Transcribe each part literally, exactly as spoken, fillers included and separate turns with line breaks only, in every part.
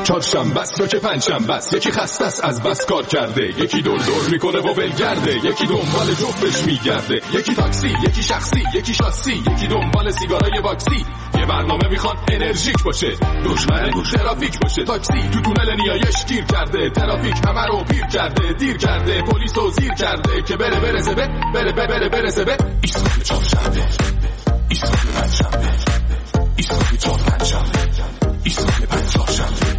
چهارشنبه است یا که پنجشنبه است، یکی خسته است از بس کار کرده، یکی دور دور میکنه و ولگرده، یکی دنبال جفتش میگرده، یکی تاکسی، یکی شخصی، یکی شاسی، یکی دنبال سیگارای واکسی. یه برنامه میخواد انرژیک باشه، دشمن ترافیک باشه. تاکسی تو تونل نیایش گیر کرده، ترافیک همه رو پیر کرده، دیر کرده، پلیس رو زیر کرده که بره برسه به بره بره بره برسه به ایستگاه چهارشنبه، ایستگاه پنجشنبه، ایستگاه چهار پنجشنبه، ایستگاه پنجشنبه.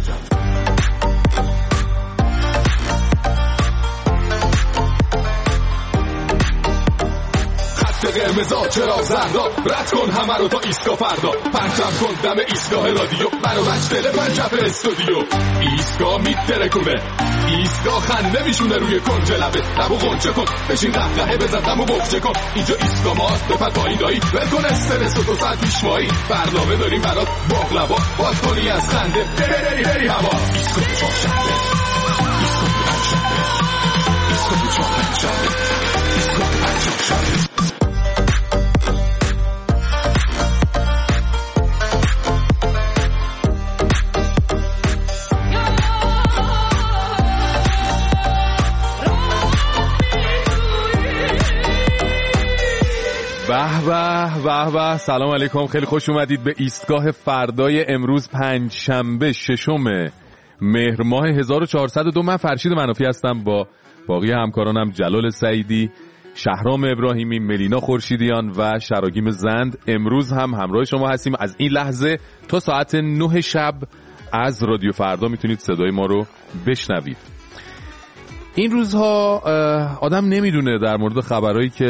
قرمزا چرا زردا، رد کن همه رو تا ایستگاه فردا، پرچم کن دم ایستگاه رادیو، برو مجدل پنجف استودیو. ایستگاه میترکونه، ایستگاه خنده میشونه روی کنج لبه، لبو غنچه کن، بشین قهقهه بزن دمو بخچه کن. اینجا ایستگاه ماست، بپر پایین دایی، بکن استرس و دو ساعت پیشمایی، برنامه داریم برات باقلوا، باز کنی از خنده بری بری هوا. ایستگاه چهارشنبه، ایستگاه پنجشنبه، ایستگاه چهار پنجشنبه، ایستگاه پنجشنبه.
به به به به. سلام علیکم، خیلی خوش اومدید به ایستگاه فردای امروز پنجشنبه ششم مهر ماه هزار و چهارصد و دو. من فرشید منافی هستم با باقی همکارانم جلال سعیدی، شهرام ابراهیمی، ملینا خورشیدیان و شراگیم زند. امروز هم همراه شما هستیم از این لحظه تا ساعت نه شب. از رادیو فردا میتونید صدای ما رو بشنوید. این روزها آدم نمیدونه در مورد خبرهایی که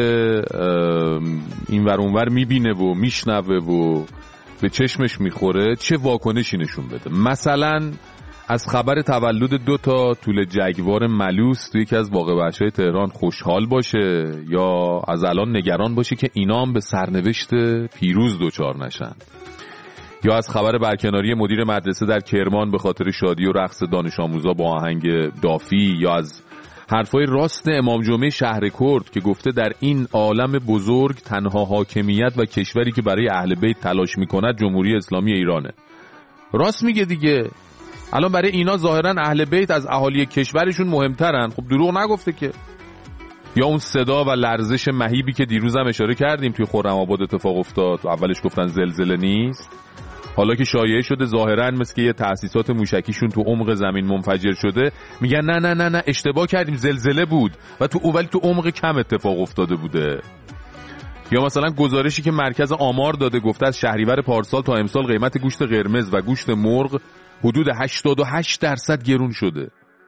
این ور اون ور میبینه و میشنوه و به چشمش میخوره چه واکنشی نشون بده. مثلا از خبر تولد دو تا توله جگوار ملوس توی یکی از باغ وحشای تهران خوشحال باشه یا از الان نگران باشه که اینا هم به سرنوشت پیروز دوچار نشن، یا از خبر برکناری مدیر مدرسه در کرمان به خاطر شادی و رقص دانش آموزا با آهنگ دافی، یا از حرفای راست امام جمعه شهر کرد که گفته در این عالم بزرگ تنها حاکمیت و کشوری که برای اهل بیت تلاش میکند جمهوری اسلامی ایرانه. راست میگه دیگه. الان برای اینا ظاهرا اهل بیت از اهالی کشورشون مهمترن. خب دروغ نگفته که. یا اون صدا و لرزش مهیبی که دیروز هم اشاره کردیم توی خرم آباد اتفاق افتاد، اولش گفتن زلزله نیست، حالا که شایعه شده ظاهرا مثل که یه تأسیسات موشکیشون تو عمق زمین منفجر شده، میگن نه نه نه نه اشتباه کردیم، زلزله بود و تو اولی تو عمق کم اتفاق افتاده بوده. یا مثلا گزارشی که مرکز آمار داده گفته از شهریور پارسال تا امسال قیمت گوشت قرمز و گوشت مرغ حدود هشتاد و هشت درصد گرون شده.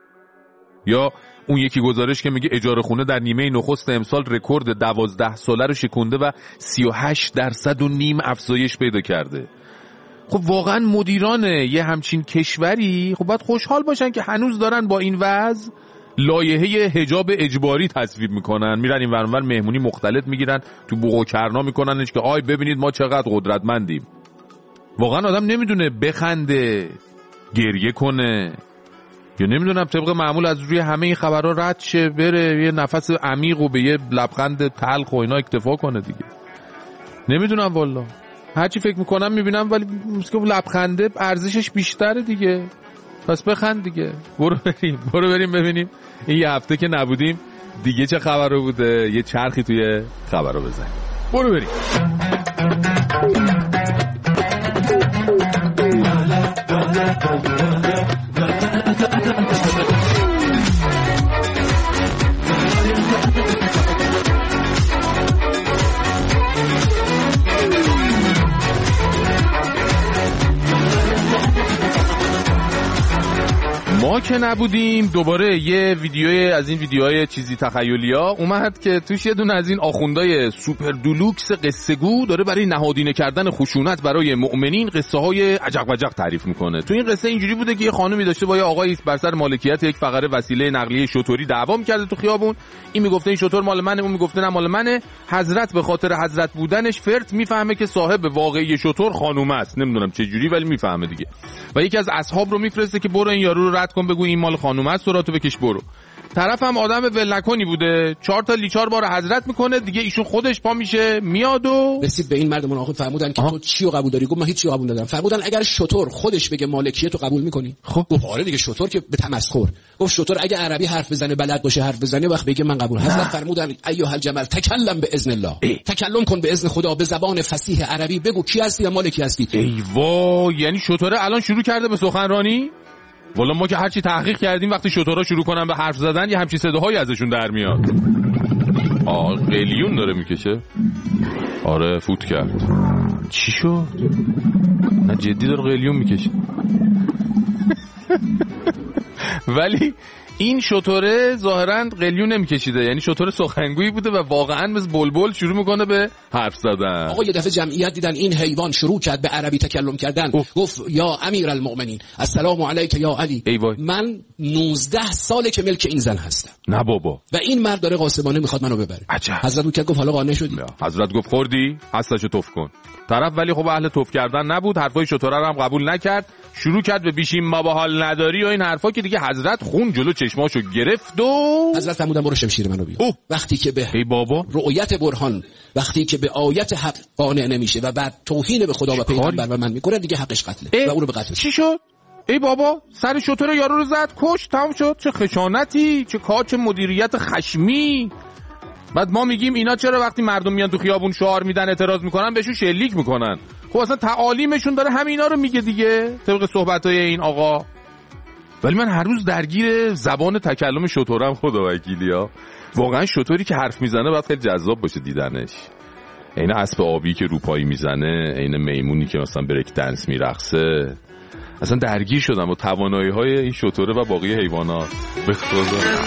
یا اون یکی گزارش که میگه اجاره خونه در نیمه نخست امسال رکورد دوازده ساله رو شکونده و سی و هشت درصد و نیم افزایش پیدا کرده. خب واقعا مدیران یه همچین کشوری خب باید خوشحال باشن که هنوز دارن با این وضع لایحه حجاب اجباری تصویب میکنن، میرن این ورانور مهمونی مختلط میگیرن، تو بوق و کرنا میکننش که آی ببینید ما چقدر قدرتمندیم. واقعا آدم نمیدونه بخنده، گریه کنه، یا نمیدونم طبق معمول از روی همه این خبرها رد شه، بره یه نفس عمیق و به یه لبخند تلخ و اینا اکتفا کنه دیگه. نمیدونم والا، هرچی فکر میکنم میبینم ولی مسکه لبخنده ارزشش بیشتره دیگه. پس بخند دیگه. برو بریم برو بریم ببینیم این یه هفته که نبودیم دیگه چه خبر بوده، یه چرخی توی خبر رو بزنیم. برو بریم. ما که نبودیم دوباره یه ویدیوی از این ویدیوهای چیزی تخیلیا اومد که توش یه دونه از این آخوندای سوپر دولوکس قصه گو داره برای نهادینه کردن خشونت برای مؤمنین قصه های عجق وجق تعریف میکنه. تو این قصه اینجوری بوده که یه خانومی داشته با یه آقایی بر سر مالکیت یک فقره وسیله نقلیه شتوری دعوا می‌کرده تو خیابون. این میگفته این شتور مال منه، اون میگفته نه مال منه. حضرت به خاطر حضرت بودنش فرد میفهمه که صاحب واقعی شتور خانومه است، نمیدونم چه جوری ولی میفهمه دیگه. و یکی از اصحاب رو میفرسته که برو این یارو رو رد کن، بگو این مال خانومه است، سراتو بکش برو. طرف هم آدم ولنکنی بوده، چهار تا لیچار بار حضرت میکنه دیگه، ایشون خودش پا میشه میاد و
رسید به این مرد مناقض. فرمودن که آه. تو چی رو قبول داری؟ گفت من هیچ چیزی قبول ندارم. فرمودن اگر شتر خودش بگه مالکیه تو قبول میکنی؟
خب
گفت آره دیگه، شتر که به تمسخر. گفت شتر اگه عربی حرف بزنه، بلد باشه حرف بزنه، وقت بگه من قبول. حضرت فرمودن ایها الجمل تکلم به اذن الله، ای. تکلم کن به اذن خدا، به زبان فصیح عربی بگو کی هستی یا مالکی هستی.
ای وای، یعنی شتره الان شروع کرده به سخنرانی؟ والا ما که هرچی تحقیق کردیم وقتی شترها شروع کنن به حرف زدن یه همچین صداهایی ازشون در میاد. آه قلیون داره میکشه. آره فوت کرد. چی شد؟ نه جدی داره قلیون میکشه. ولی این شتره ظاهرا قلیون نمیکشیده، یعنی شتر سخنگویی بوده و واقعا مثل بلبل شروع میکنه به حرف زدن.
آقا یه دفعه جمعیت دیدن این حیوان شروع کرد به عربی تکلم کردن. اوه. گفت یا امیرالمؤمنین السلام علیک یا علی. من نوزده ساله که ملک این زن هستم.
نه بابا.
و این مرد داره قاسمانه میخواد منو ببره.
عجب.
حضرت گفت گفت حالا قانع شدی؟
حضرت گفت خوردی؟ هستشو توف کن. طرف ولی خب اهل توف کردن نبود، حرفای شتره رو هم قبول نکرد، شروع کرد به بیشیم ما با حال نداری و این حرفا که دیگه حضرت خون جلو چشماشو گرفت و
حضرت فرمودن برو شمشیر منو بیار. وقتی که به
ای بابا
رؤیت برهان، وقتی که به آیت حق قانع نمیشه و بعد توهین به خدا و پیغمبر و من میکنه، دیگه حقش قتله و اون رو به قتل.
چی شد؟ ای بابا سر شتر یارو رو زد، کش، تمام شد. چه خشانتی، چه کاچ مدیریت خشمی. بعد ما میگیم اینا چرا وقتی مردم میان تو خیابون شعار میدن اعتراض میکنن بهشون شلیک میکنن؟ خب اصلا تعالیمشون داره همینا رو میگه دیگه طبق صحبتای این آقا. ولی من هر روز درگیر زبان تکلم شترم خدا وکیلیا. واقعا شتری که حرف میزنه باید خیلی جذاب باشه دیدنش. عین اسب آبی که روپایی میزنه، عین میمونی که مثلا بریک دنس میرقصه. اصلا درگیر شدم با توانایی‌های این شتره و باقی حیوانات. به خدا.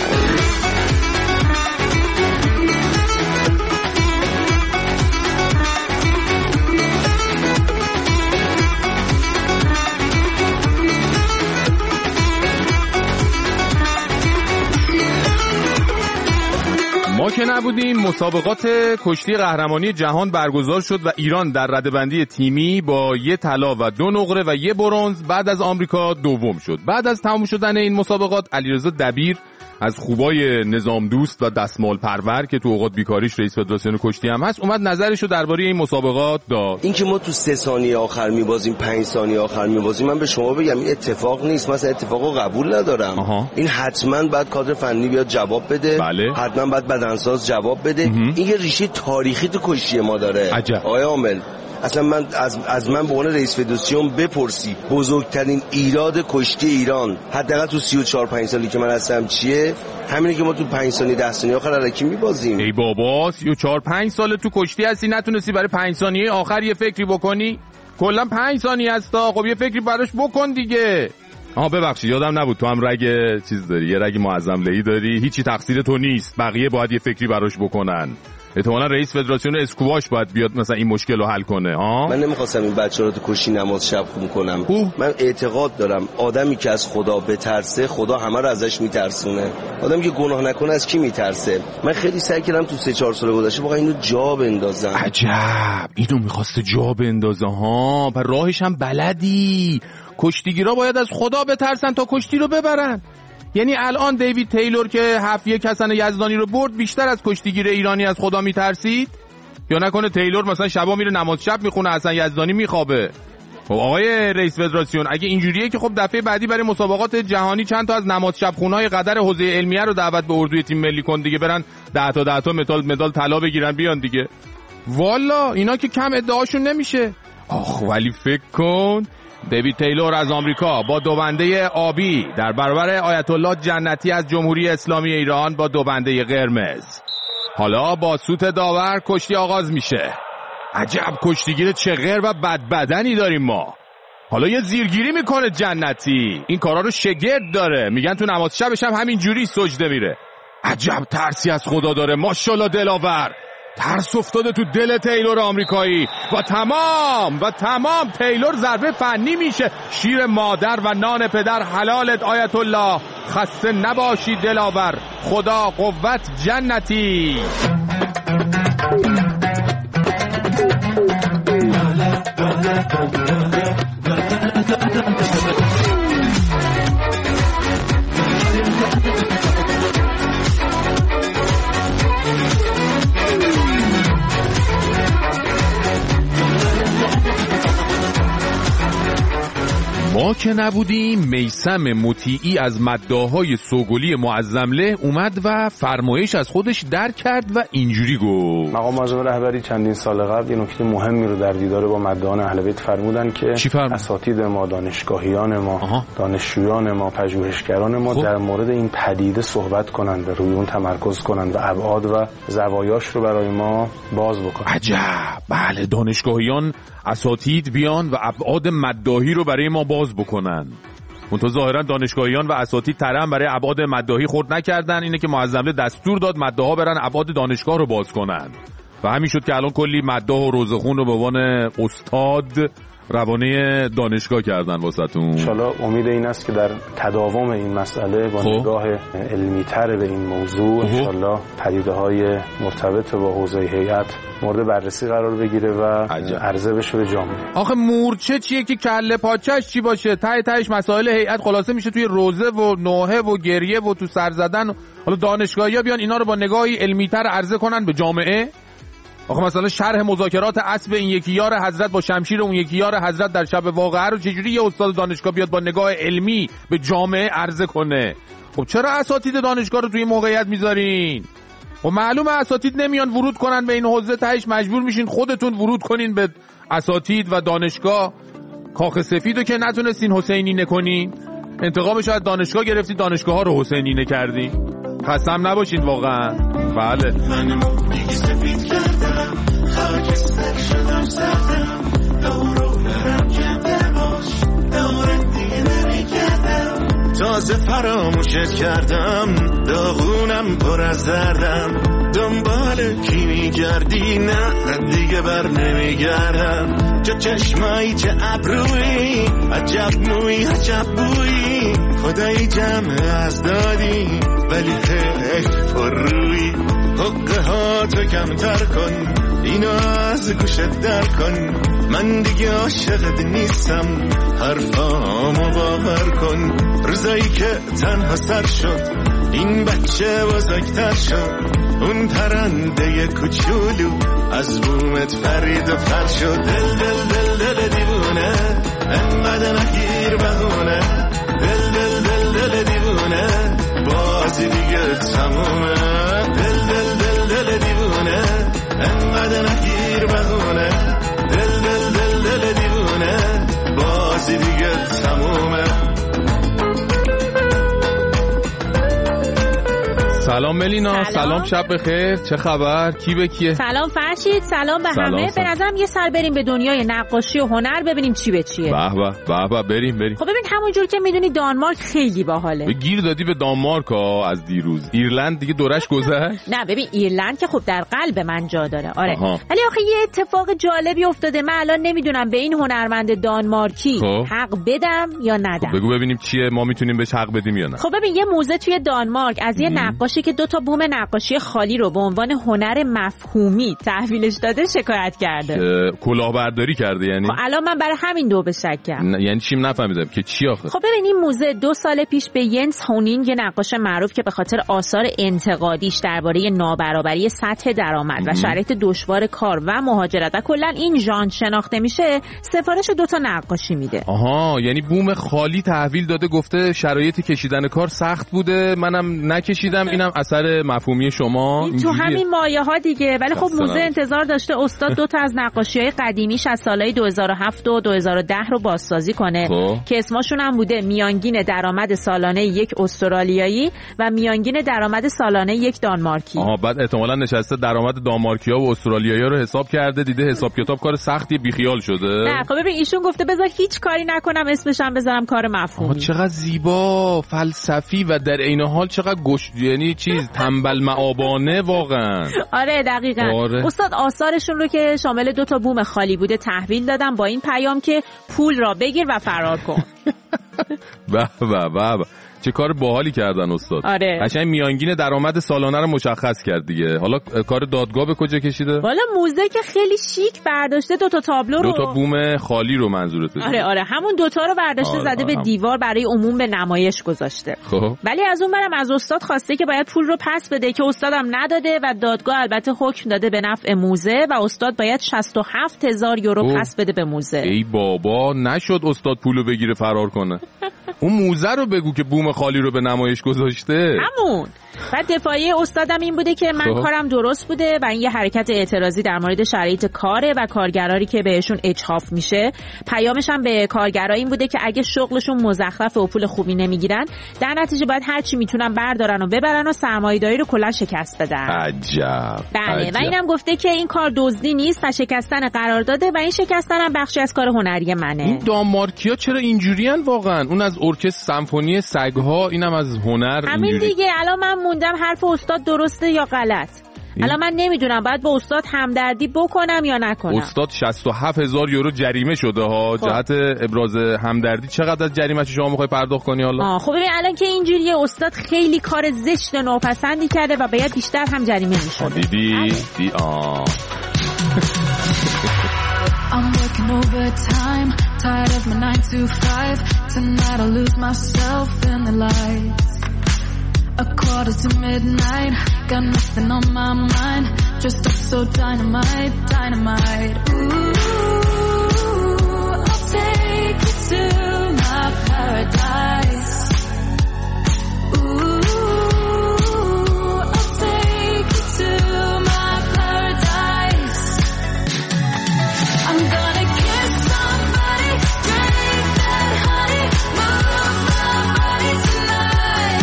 ما که نبودیم مسابقات کشتی قهرمانی جهان برگزار شد و ایران در رده‌بندی تیمی با یه طلا و دو نقره و یه برنز بعد از آمریکا دوم شد. بعد از تمام شدن این مسابقات علیرضا دبیر از خوبای نظام دوست و دستمال پرور که تو اوقات بیکاریش رئیس فدراسیون کشتی هم هست اومد نظرشو درباره این مسابقات داد.
این که ما تو سه ثانیه آخر میبازیم، پنج ثانیه آخر میبازیم، من به شما بگم این اتفاق نیست. مثلا اتفاقو قبول ندارم.
آها.
این حتما باید کادر فنی بیاد جواب بده.
بله.
حتما باید بدنساز جواب بده. امه. این یه ریشه تاریخی تو کشتی ما داره.
عجب.
آقای عامل اصلا من از از من به عنوان رئیس فدراسیون بپرسی بزرگترین ایراد کشتی ایران حداقل تو سی و چهار پنج سالی که من هستم چیه؟ همینه که ما تو پنج ثانیه ده ثانیه آخر الکی میبازیم.
ای بابا سی و چهار پنج سال تو کشتی هستی نتونستی برای پنج ثانیه آخر یه فکری بکنی؟ کلا پنج ثانیه هستا، خب یه فکری براش بکن دیگه. آها ببخشید یادم نبود تو هم رگ چیز داری، یه رگ معظم لهی داری، هیچی تقصیر تو نیست، بقیه باید یه فکری براش بکنن. احتمالاً رئیس فدراسیون اسکواش باید بیاد مثلا این مشکل رو حل کنه. ها
من نمیخواستم این بچه‌ها رو تو کشتی نماز شب خون کنم. اوه. من اعتقاد دارم آدمی که از خدا بترسه خدا همه رو ازش میترسونه. آدمی که گناه نکنه از کی میترسه؟ من خیلی سعی کردم تو سه چهار سال گذشته واقعا اینو جا بندازم.
عجب اینو میخواسته جا بندازه ها. پر راهش هم بلدی. کشتیگیرا باید از خدا بترسن تا کشتی رو ببرن. یعنی الان دیوید تیلور که هفت یک حسن یزدانی رو برد بیشتر از کشتیگیر ایرانی از خدا میترسید؟ یا نکنه تیلور مثلا شبا میره نماز شب میخونه حسن یزدانی میخوابه؟ خب آقای رئیس فدراسیون اگه اینجوریه که خب دفعه بعدی برای مسابقات جهانی چند تا از نماز شب خونهای قدر حوزه علمیه رو دعوت به اردوی تیم ملی کن دیگه، برن ده تا ده تا مدال مدال طلا بگیرن بیان دیگه. والا اینا که کم ادعاشون نمیشه. آخ ولی فکر کن دیوید تیلور از آمریکا با دوبنده آبی در برابر آیت الله جنتی از جمهوری اسلامی ایران با دوبنده قرمز. حالا با سوت داور کشتی آغاز میشه. عجب کشتیگیر چغر و بدبدنی داریم ما. حالا یه زیرگیری میکنه جنتی، این کارا رو شگرد داره، میگن تو نماز شبش هم همین جوری سجده میره. عجب ترسی از خدا داره ماشاءالله دلاور. ترس افتاده تو دل تیلور آمریکایی و تمام و تمام تیلور ضربه فنی میشه. شیر مادر و نان پدر حلالت آیت الله، خسته نباشی دلاور، خدا قوت جنتی. ما که نبودیم میثم مطیعی از مداحای سوگلی معظمله اومد و فرمایش از خودش در کرد و اینجوری گفت.
مقام معظم رهبری چندین سال قبل یه نکته مهمی رو در دیدار با مداحان اهل بیت فرمودن که اساتید ما، دانشگاهیان ما، آها. دانشجویان ما، پژوهشگران ما خب. در مورد این پدیده صحبت کنند و روی اون تمرکز کنند و ابعاد و زوایاش رو برای ما باز بکنند.
عجب. بله، دانشگاهیان، اساتید بیان و ابعاد مداحی رو برای ما باز بکنن. منتها ظاهرا دانشگاهیان و اساتید ترم برای ابعاد مداحی خورد نکردن. اینه که معظمله دستور داد مداحا برن ابعاد دانشگاه رو باز کنن و همین شد که الان کلی مداح و روزخون رو به عنوان استاد روانه دانشگاه کردن واسهتون. ان
شاءالله امید این است که در تداوم این مسئله با خب. نگاه علمی تر به این موضوع ان شاءالله پدیده‌های مرتبط با حوزه هیئت مورد بررسی قرار بگیره و عرضه بشه به جامعه.
آخه مورچه چیه که کله پاچش چی باشه؟ ته تهش مسائل هیئت خلاصه میشه توی روزه و نوحه و گریه و تو سر زدن. حالا دانشگاهی‌ها بیان اینا رو با نگاهی علمی‌تر عرضه کنن به جامعه. آخه مثلا شرح مذاکرات اسب این یکی یار حضرت با شمشیر اون یکی یار حضرت در شب واقعه رو چجوری یه استاد دانشگاه بیاد با نگاه علمی به جامعه عرضه کنه؟ خب چرا اساتید دانشگاه رو توی موقعیت میذارین؟ خب معلومه اساتید نمیان ورود کنن به این حوزه، تهش مجبور میشین خودتون ورود کنین به اساتید و دانشگاه. کاخ سفیدو که نتونستین حسینینه کنین، انتقامش از دانشگاه گرفتید، دانشگاه ها رو حسینینه کردین. قسم نباشین واقعا. بله
سفید کردم خاکستر شدم سردم دورو برم کنده باش دورت دیگه نمی کردم تازه فراموشت کردم داغونم پر از دردم دنبال کی میگردی نه دیگه بر نمیگردم چه چشمایی چه ابرویی عجب موی عجب بویی خدایی جمع از دادی ولی حیف پر روی حقه ها تو کمتر کن اینو از گوشت در کن من دیگه عاشقت نیستم حرفامو باور کن روزایی که تنها سر شد این بچه بزرگتر شد اون پرنده کوچولو از بومت فرید و فر شد دل دل دل دل دیوونه انقدر نگیر بهونه دل دل دل دل دیوونه بازی دیگه تمومه دل دل دل دل دیوونه انقدر نگیر بهونه دل دل دل دل دیوونه بازی دیگه تمومه.
سلام ملینا. سلام, سلام شب بخیر. چه خبر؟ کی به کیه؟
سلام فرشید. سلام به سلام همه. به نظرم یه سر بریم به دنیای نقاشی و هنر ببینیم چی به چیه.
به به به به بریم بریم.
خب ببین همونجور که میدونی دانمارک خیلی باحاله.
به گیر دادی به دانمارک ها از دیروز. ایرلند دیگه دورش گذشت.
نه ببین ایرلند که خب در قلب من جا داره. آره. ولی آخه یه اتفاق جالبی افتاده. من الان نمیدونم به این هنرمند دانمارکی خب. حق بدم یا ندم.
خب بگو ببینیم چیه، ما میتونیم بهش حق بدیم یا نه.
خب ببین یه موزه توی دانمارک از یه نقاشی که دو تا بوم نقاشی خالی رو به عنوان هنر مفهومی تحویلش داده شکایت کرده.
کلاهبرداری کرده یعنی.
خب الان من برای همین دو به شکم.
یعنی چیم نفهمیدم که چی آخه.
خب ببین این موزه دو سال پیش به ینس هونینگ یه نقاش معروف که به خاطر آثار انتقادیش درباره نابرابری سطح درآمد و شرایط دشوار کار و مهاجرت و کلا این ژانر شناخته میشه، سفارش دو تا نقاشی میده.
آها، یعنی بوم خالی تحویل داده، گفته شرایط کشیدن کار سخت بوده، منم نکشیدم، اینم اثر مفهومی شما.
تو همین مایه ها دیگه. ولی خب موزه انتظار داشته استاد دو تا از نقاشی‌های قدیمیش از سالهای دو هزار و هفت و دو هزار و ده رو بازسازی کنه خب. که اسمشون هم بوده میانگین درآمد سالانه یک استرالیایی و میانگین درآمد سالانه یک دانمارکی.
آها، بعد احتمالاً نشسته درآمد دانمارکی‌ها و استرالیایی‌ها رو حساب کرده، دیده حساب کتاب کار سختی، بیخیال شده.
نه خب ببین ایشون گفته بذار هیچ کاری نکنم اسمش هم بذارم کار مفهومی.
چقدر زیبا، فلسفی و در عین حال چقدر گوش، یعنی چیز تنبل معابانه واقعا.
آره دقیقاً. آره. استاد آثارشون رو که شامل دو تا بوم خالی بوده تحویل دادم با این پیام که پول را بگیر و فرار کن.
به به به چه کار باحالی کردن استاد.
آره.
قشنگ میانگین درآمد سالانه رو مشخص کرد دیگه. حالا کار دادگاه به کجا کشیده؟
والا موزه که خیلی شیک برداشته، دو تا تابلو رو،
دو تا بوم خالی رو منظورته.
آره آره همون دوتا رو برداشته آره. زده آره. به دیوار برای عموم به نمایش گذاشته.
خب
ولی از اون برم از استاد خواسته که باید پول رو پس بده که استادم نداده و دادگاه البته حکم داده به نفع موزه و استاد باید شصت و هفت هزار یورو اوه. پس بده به موزه.
ای بابا نشد استاد پولو بگیره فرار کنه. اون موزه رو بگو که بوم خالی رو به نمایش گذاشته.
همون. بعد دفاعی استادم این بوده که من خب. کارم درست بوده و این یه حرکت اعتراضی در مورد شرایط کاره و کارگرایی که بهشون اجحاف میشه. پیامش هم به کارگرا این بوده که اگه شغلشون مزخرف و پول خوبی نمیگیرن، در نتیجه باید هر چی میتونن بردارن و ببرن و سرمایه‌داری رو کلا شکست بدن.
عجب.
بله
عجب.
و اینم گفته که این کار دزدی نیست و شکستن قرارداده و این شکستن هم بخشی از کار هنری منه.
این دانمارکیا چرا اینجوریان واقعا؟ اون از ارکستر سمفونی سگ‌ها، اینم از هنر.
همین دیگه. الان من موندم حرف استاد درسته یا غلط. الان من نمیدونم باید با استاد همدردی بکنم یا نکنم.
استاد شصت و هفت هزار یورو جریمه شده ها. خب. جهت ابراز همدردی چقدر از جریمه شما میخوای پرداخت کنی حالا؟
آه خب ببین الان که اینجوریه استاد خیلی کار زشت و ناپسندی کرده و باید بیشتر هم جریمه میشده.
دیدی؟ دی آه
I'm working overtime, tired of my nine to five. Tonight I'll lose myself in the lights. A quarter to midnight, got nothing on my mind. Dressed up so dynamite, dynamite. Ooh, I'll take you to my paradise. Ooh, I'll take you to my paradise. I'm gonna kiss somebody, drink that honey, move my body tonight.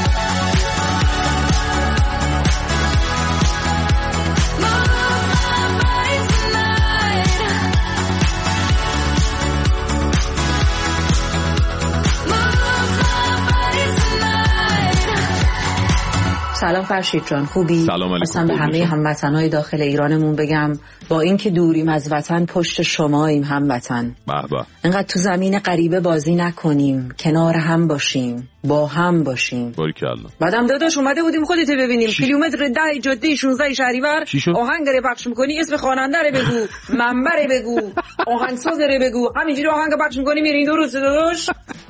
سلام فرشید جان، خوبی؟
سلام علیکم.
اصلا به همه هموطنهای داخل ایرانمون بگم با اینکه دوریم از وطن پشت شماییم هموطن.
به به.
اینقدر تو زمین غریبه بازی نکنیم، کنار هم باشیم، با هم باشیم.
باریکالله.
بعدم داداش اومده بودیم خودت ببینیم کیلومتر ده جاده شانزده شهریور آهنگ رو پخش می‌کنی، اسم خواننده رو بگو، منبر رو بگو، آهنگساز رو بگو، همینجوری آهنگ پخش می‌کنی میرین درست داداش.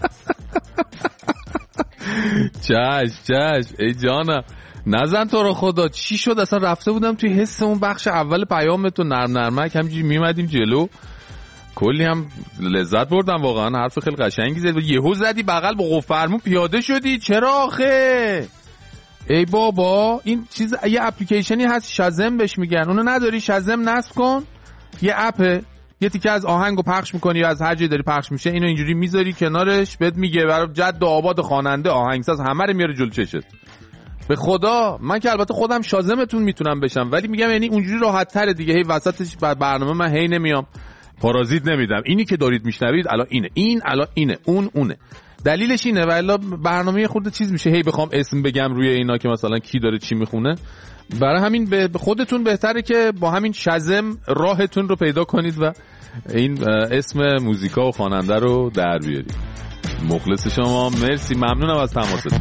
چش چش ای جانم نزن تو رو خدا. چی شد اصلا؟ رفته بودم توی حس اون بخش اول پیامتو نرم نرمک همینجوری میمدیم جلو، کلی هم لذت بردم واقعا. حرف خیلی قشنگی زد. یهو زدی بغل با قفل فرمون پیاده شدی. چرا آخه؟ ای بابا این چیز یه اپلیکیشنی هست شازم بهش میگن، اونو نداری؟ شازم نصب کن، یه اپه، یه تیکه از آهنگو پخش میکنی یا از هر جایی داری پخش میشه، اینو اینجوری میذاری کنارش، بهت میگه برای جد و آباد خواننده آهنگساز همه رو میاره جلو چشت. به خدا من که البته خودم شازمتون میتونم بشم، ولی میگم یعنی اونجوری راحت تره دیگه. هی وسطش برنامه من هی نمیام پارازیت نمیدم. اینی که دارید میشنوید الان اینه، این الان اینه، اون اونه. دلیلش اینه والا برنامه خورده چیز میشه هی بخوام اسم بگم روی اینا که مثلا کی داره چی میخونه. برای همین به خودتون بهتره که با همین شازم راهتون رو پیدا کنید و این اسم موزیکا و خواننده رو در بیارید. مخلص شما، مرسی، ممنونم از تماستون.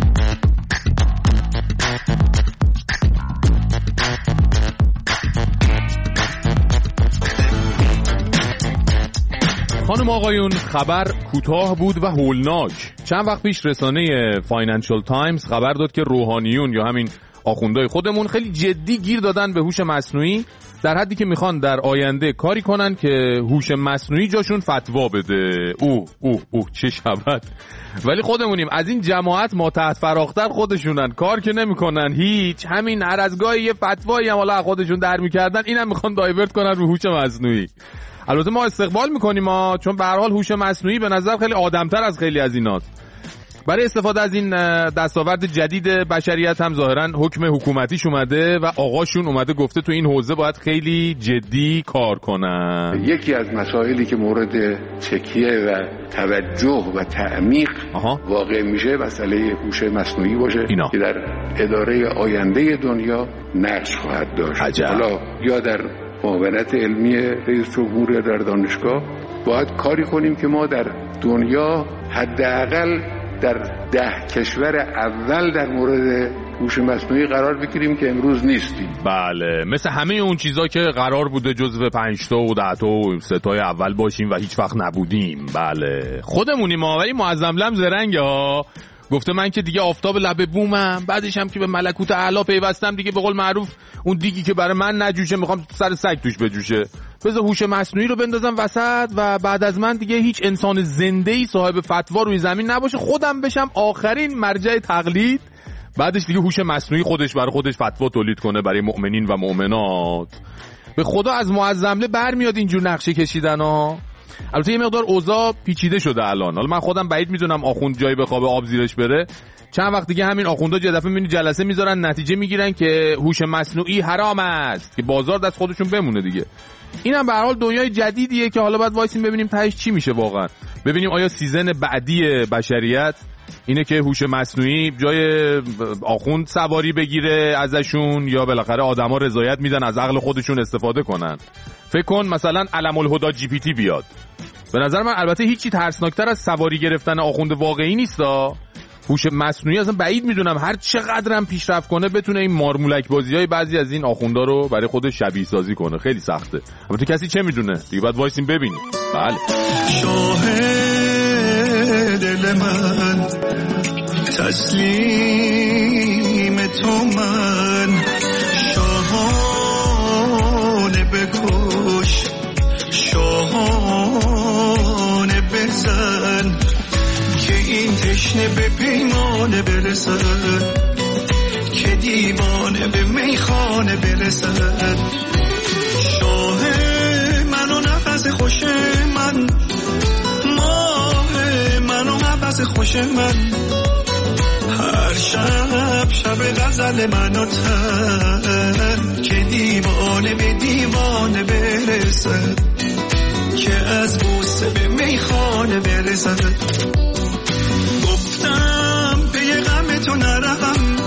خانم آقایون، خبر کوتاه بود و هولناک. چند وقت پیش رسانه فاینانشال تایمز خبر داد که روحانیون یا همین آخوندهای خودمون خیلی جدی گیر دادن به هوش مصنوعی، در حدی که میخوان در آینده کاری کنن که هوش مصنوعی جاشون فتوا بده. اوه اوه اوه چه شبت. ولی خودمونیم از این جماعت ما تحت فراختر خودشونن، کار که نمیکنن هیچ، همین هر از گاهی یه فتوایی هم حالا خودشون در میکردن اینم میخوان دایورت کنن رو هوش مصنوعی. البته ما استقبال میکنیم ما، چون به هر حال هوش مصنوعی به نظر خیلی آدمتر از خیلی از ایناست. برای استفاده از این دستاورد جدید بشریت هم ظاهرا حکم حکومتیش اومده و آقاشون اومده گفته تو این حوزه باید خیلی جدی کار کنن.
یکی از مسائلی که مورد تکیه و توجه و تعمیق آها. واقع میشه مسئله هوش مصنوعی باشه اینا. که در اداره آینده دنیا نقش خواهد داشت. عجب. حالا یا در معاونت علمی رئیس جمهور یا در دانشگاه باید کاری کنیم که ما در دنیا حداقل در ده کشور اول در مورد هوش مصنوعی قرار بگیریم که امروز نیستیم.
بله، مثل همه اون چیزا که قرار بوده جزو پنج تا و ده تا و سه تای اول باشیم و هیچ وقت نبودیم. بله خودمونیم ما، ولی معظم لم زرنگه ها. گفته من که دیگه آفتاب لب بومم، بعدش هم که به ملکوت اعلی پیوستم، دیگه به قول معروف اون دیگی که برای من نجوشه میخوام سر سگ توش بجوشه. بذار هوش مصنوعی رو بندازم وسط و بعد از من دیگه هیچ انسان زنده‌ای صاحب فتوا روی زمین نباشه، خودم بشم آخرین مرجع تقلید. بعدش دیگه هوش مصنوعی خودش برای خودش فتوا تولید کنه برای مؤمنین و مؤمنات. به خدا از معظمله برمیاد اینجور نقشه کشیدن ها. البته یه مقدار اوضاع پیچیده شده الان. حالا من خودم بعید میدونم آخوند جایی به خواب آب زیرش بره. چند وقت دیگه همین آخوندا یه دفعه میبینی جلسه میذارن، نتیجه میگیرن که هوش مصنوعی حرام است، که بازار دست خودشون بمونه دیگه. اینم به هر حال دنیای جدیدیه که حالا باید وایسیم ببینیم تهش چی میشه واقعا. ببینیم آیا سیزن بعدی بشریت اینه که هوش مصنوعی جای آخوند سواری بگیره ازشون، یا بالاخره آدما رضایت میدن از عقل خودشون استفاده کنن. فکر کن مثلا علم الهدی جی پی تی بیاد. به نظر من البته هیچی ترسناکتر از سواری گرفتن آخوند واقعی نیستا. هوش مصنوعی اصلا بعید میدونم هر چقدرم پیشرفت کنه بتونه این مارمولک بازیای بعضی از این آخوندا رو برای خودش شبیه سازی کنه. خیلی سخته. البته کسی چه میدونه دیگه، بعد وایسیم ببینیم. بله
شاهد دل من، تسلیم تو من، شاهانه بکش، شاهانه بزن، که این تشنه به پیمانه برسد، که دیوانه به میخانه برسد. شاه من و نفس خوش من، ماه من و نفس خوش من، هر شب شب غزل من و تن، که دیوانه به دیوانه برسد، که از بوسه به میخانه برسد. گفتم به غم تو نرم،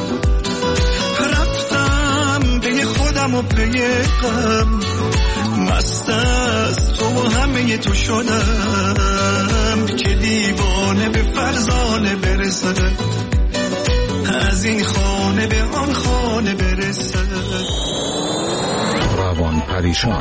رفتم به خودم و به غم، مست از تو و همه تو شدم، که دیوانه به فرزانه برسد، از این خانه به آن خانه برسد.
روان پریشان.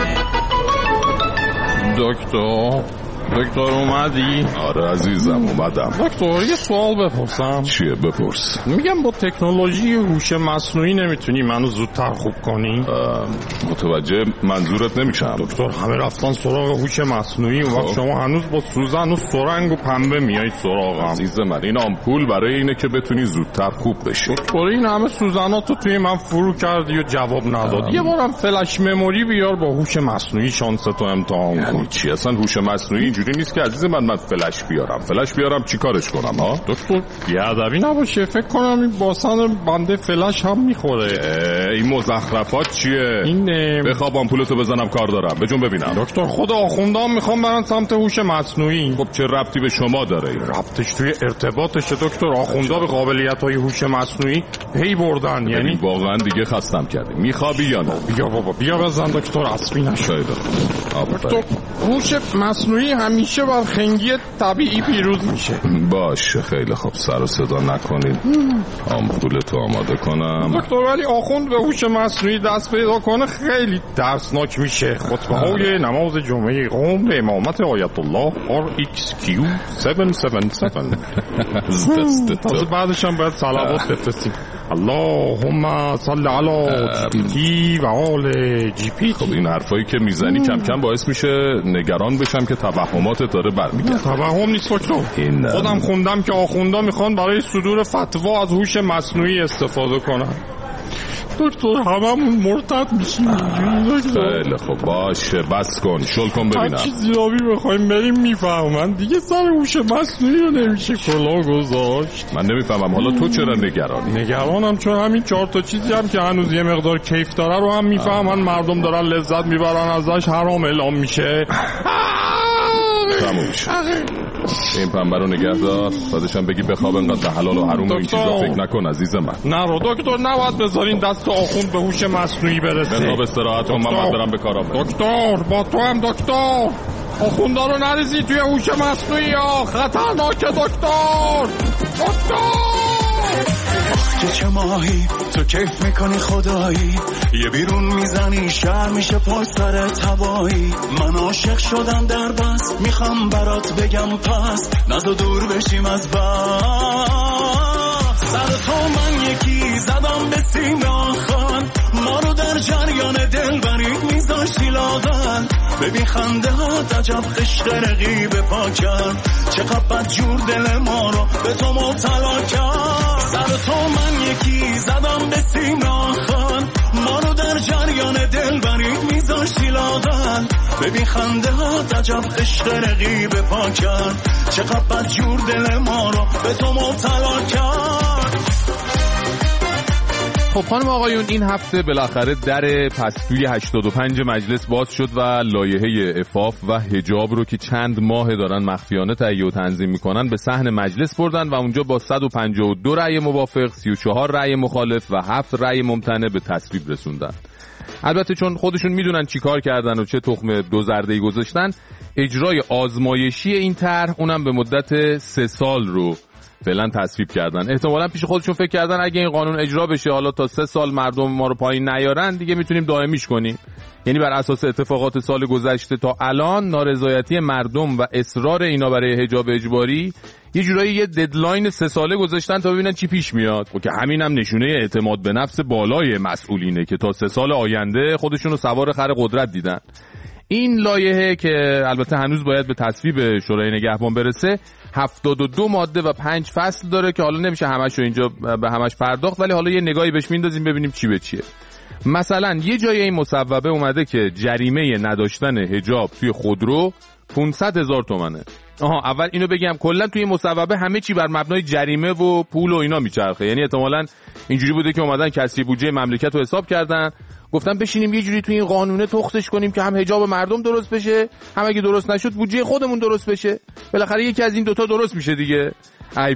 دکتر دکتر اومدی؟
آره عزیزم اومدم.
دکتر یه سوال بپرسم.
چیه بپرس؟
میگم با تکنولوژی هوش مصنوعی نمیتونی منو زودتر خوب کنی؟
متوجه منظورت نمیشم
دکتر. همه رفتن سراغ هوش مصنوعی و وقت شما هنوز با سوزن و سرنگ و پنبه میایید سراغم.
عزیز من این آمپول برای اینه که بتونی زودتر خوب بشی.
دکتر این همه سوزناتو توی من فرو کردی و جواب نداد. یه بارم فلش مموری بیار با هوش مصنوعی شانستو امتحان کن.
یعنی چی اصلا هوش مصنوعی اینجوری نیست که عزیز من من فلش بیارم. فلش بیارم چیکارش کنم ها؟
دکتر بیادبی نباشه، فکر کنم این باسن بنده فلش هم میخوره.
این مزخرفات چیه؟
این
بخواب آمپولتو بزنم کار دارم. بجون ببینم.
دکتر خود آخوندام میخوام برن سمت هوش مصنوعی.
خب چه ربطی به شما داره این؟
ربطش توی ارتباطشه دکتر. آخوندا به قابلیت‌های هوش مصنوعی پی بردن. یعنی
واقعا دیگه خستم کردی. میخوابی یا نه؟
بیا بابا بیا بزن دکتر، اسبی نشه. دکتر هوش مصنوعی همیشه بر خنگی طبیعی پیروز میشه.
باشه خیلی خوب، سر و صدا نکنید. آمپولتو آماده کنم.
دکتر ولی آخوند به هوش مصنوعی دست پیدا کنه خیلی ترسناک میشه. خطبه های نماز جمعه قوم به امامت آیت الله آر ایکس کیو هفت هفت هفت. تازه بعدش هم باید صلوات بفرستیم. اللهم صل علی جی پی تی و آل جی پی.
خب این حرفایی که میزنی کم کم باعث میشه نگران بشم که توهماتت داره برمیگرده.
توهم نیست دکتر. خودم خوندم که آخوندا میخوان برای صدور فتوا از هوش مصنوعی استفاده کنن. دکتر هممون مرتد میشیم.
خیلی خب باشه بس کن، شل کن ببینم.
هر چیزی رابی بخوایم بریم میفهمن دیگه. سر هوش مصنوعی رو نمیشه کلا گذاشت.
من نمیفهمم حالا تو چرا نگرانی؟
نگرانم چون همین چهار تا چیزی هم که هنوز یه مقدار کیف داره رو هم میفهمن، مردم دارن لذت میبرن ازش، حرام اعلام میشه.
تموم شد. این پنبه رو نگه دار، بعدش هم بگی بخواب، انقدر حلال و حروم و این چیزا فکر نکن عزیز من.
نه رو دکتر نباید بذارین دست آخوند به هوش مصنوعی برسه.
بخواب استراحت کن، من باید برم به کارم.
دکتر با تو هم دکتر. آخونده رو نریزی توی هوش مصنوعی ها، خطرناک دکتر دکتر.
که چه ماهی تو کیف میکنی خدایی، یه بیرون میزنی شهر میشه پر سر تبایی. من عاشق شدم در بس، میخوام برات بگم پس نزا دور بشیم از بس. سر تو من یکی زدم به سینا خان، ما رو در جریان دل برید میذاشتی لاغر. ببین خنده ها عجب قشق رقیب پا کرد، چقدر بد جور دل ما رو به تو مبتلا کرد. سر تو من یکی زدم به سینا خان، ما رو در جریان دل برید میذاشتی لاغر. ببین خنده ها عجب قشق رقیب پا کرد، چقدر بد جور دل ما رو به تو مبتلا کرد.
خب خانم آقایون، این هفته بالاخره در پستوی هشتاد و پنج مجلس باز شد و لایحه عفاف و حجاب رو که چند ماه دارن مخفیانه تهیه و تنظیم میکنن به صحن مجلس بردن و اونجا با صد و پنجاه و دو رأی موافق، سی و چهار رأی مخالف و هفت رأی ممتنع به تصویب رسوندن. البته چون خودشون میدونن چی کار کردن و چه تخم دو زرده‌ای گذاشتن، اجرای آزمایشی این طرح اونم به مدت سه سال رو فعلا تصویب کردن. احتمالاً پیش خودشون فکر کردن اگه این قانون اجرا بشه، حالا تا سه سال مردم ما رو پایین نیارن، دیگه میتونیم دائمیش کنیم. یعنی بر اساس اتفاقات سال گذشته تا الان نارضایتی مردم و اصرار اینا برای حجاب اجباری یه جورایی یه ددلاین سه ساله گذاشتن تا ببینن چی پیش میاد. و که همین هم نشونه اعتماد به نفس بالای مسئولینه که تا سه سال آینده خودشون رو سوار خر قدرت دیدن. این لایحه که البته هنوز باید به تصویب شورای نگهبان برسه، هفتاد و دو ماده و پنج فصل داره که حالا نمیشه همش رو اینجا به همش پرداخت، ولی حالا یه نگاهی بهش میندازیم ببینیم چی به چیه. مثلا یه جای این مصوبه اومده که جریمه نداشتن حجاب توی خودرو پانصد هزار تومنه. آها اول اینو بگم، کلا توی مصوبه همه چی بر مبنای جریمه و پول و اینا میچرخه. یعنی احتمالاً اینجوری بوده که اومدن کسری بودجه مملکت رو حساب کردن، گفتن بشینیم یه جوری توی این قانونه تختش کنیم که هم حجاب مردم درست بشه، هم اگه درست نشد بودجه خودمون درست بشه. بالاخره یکی از این دوتا درست میشه دیگه. ای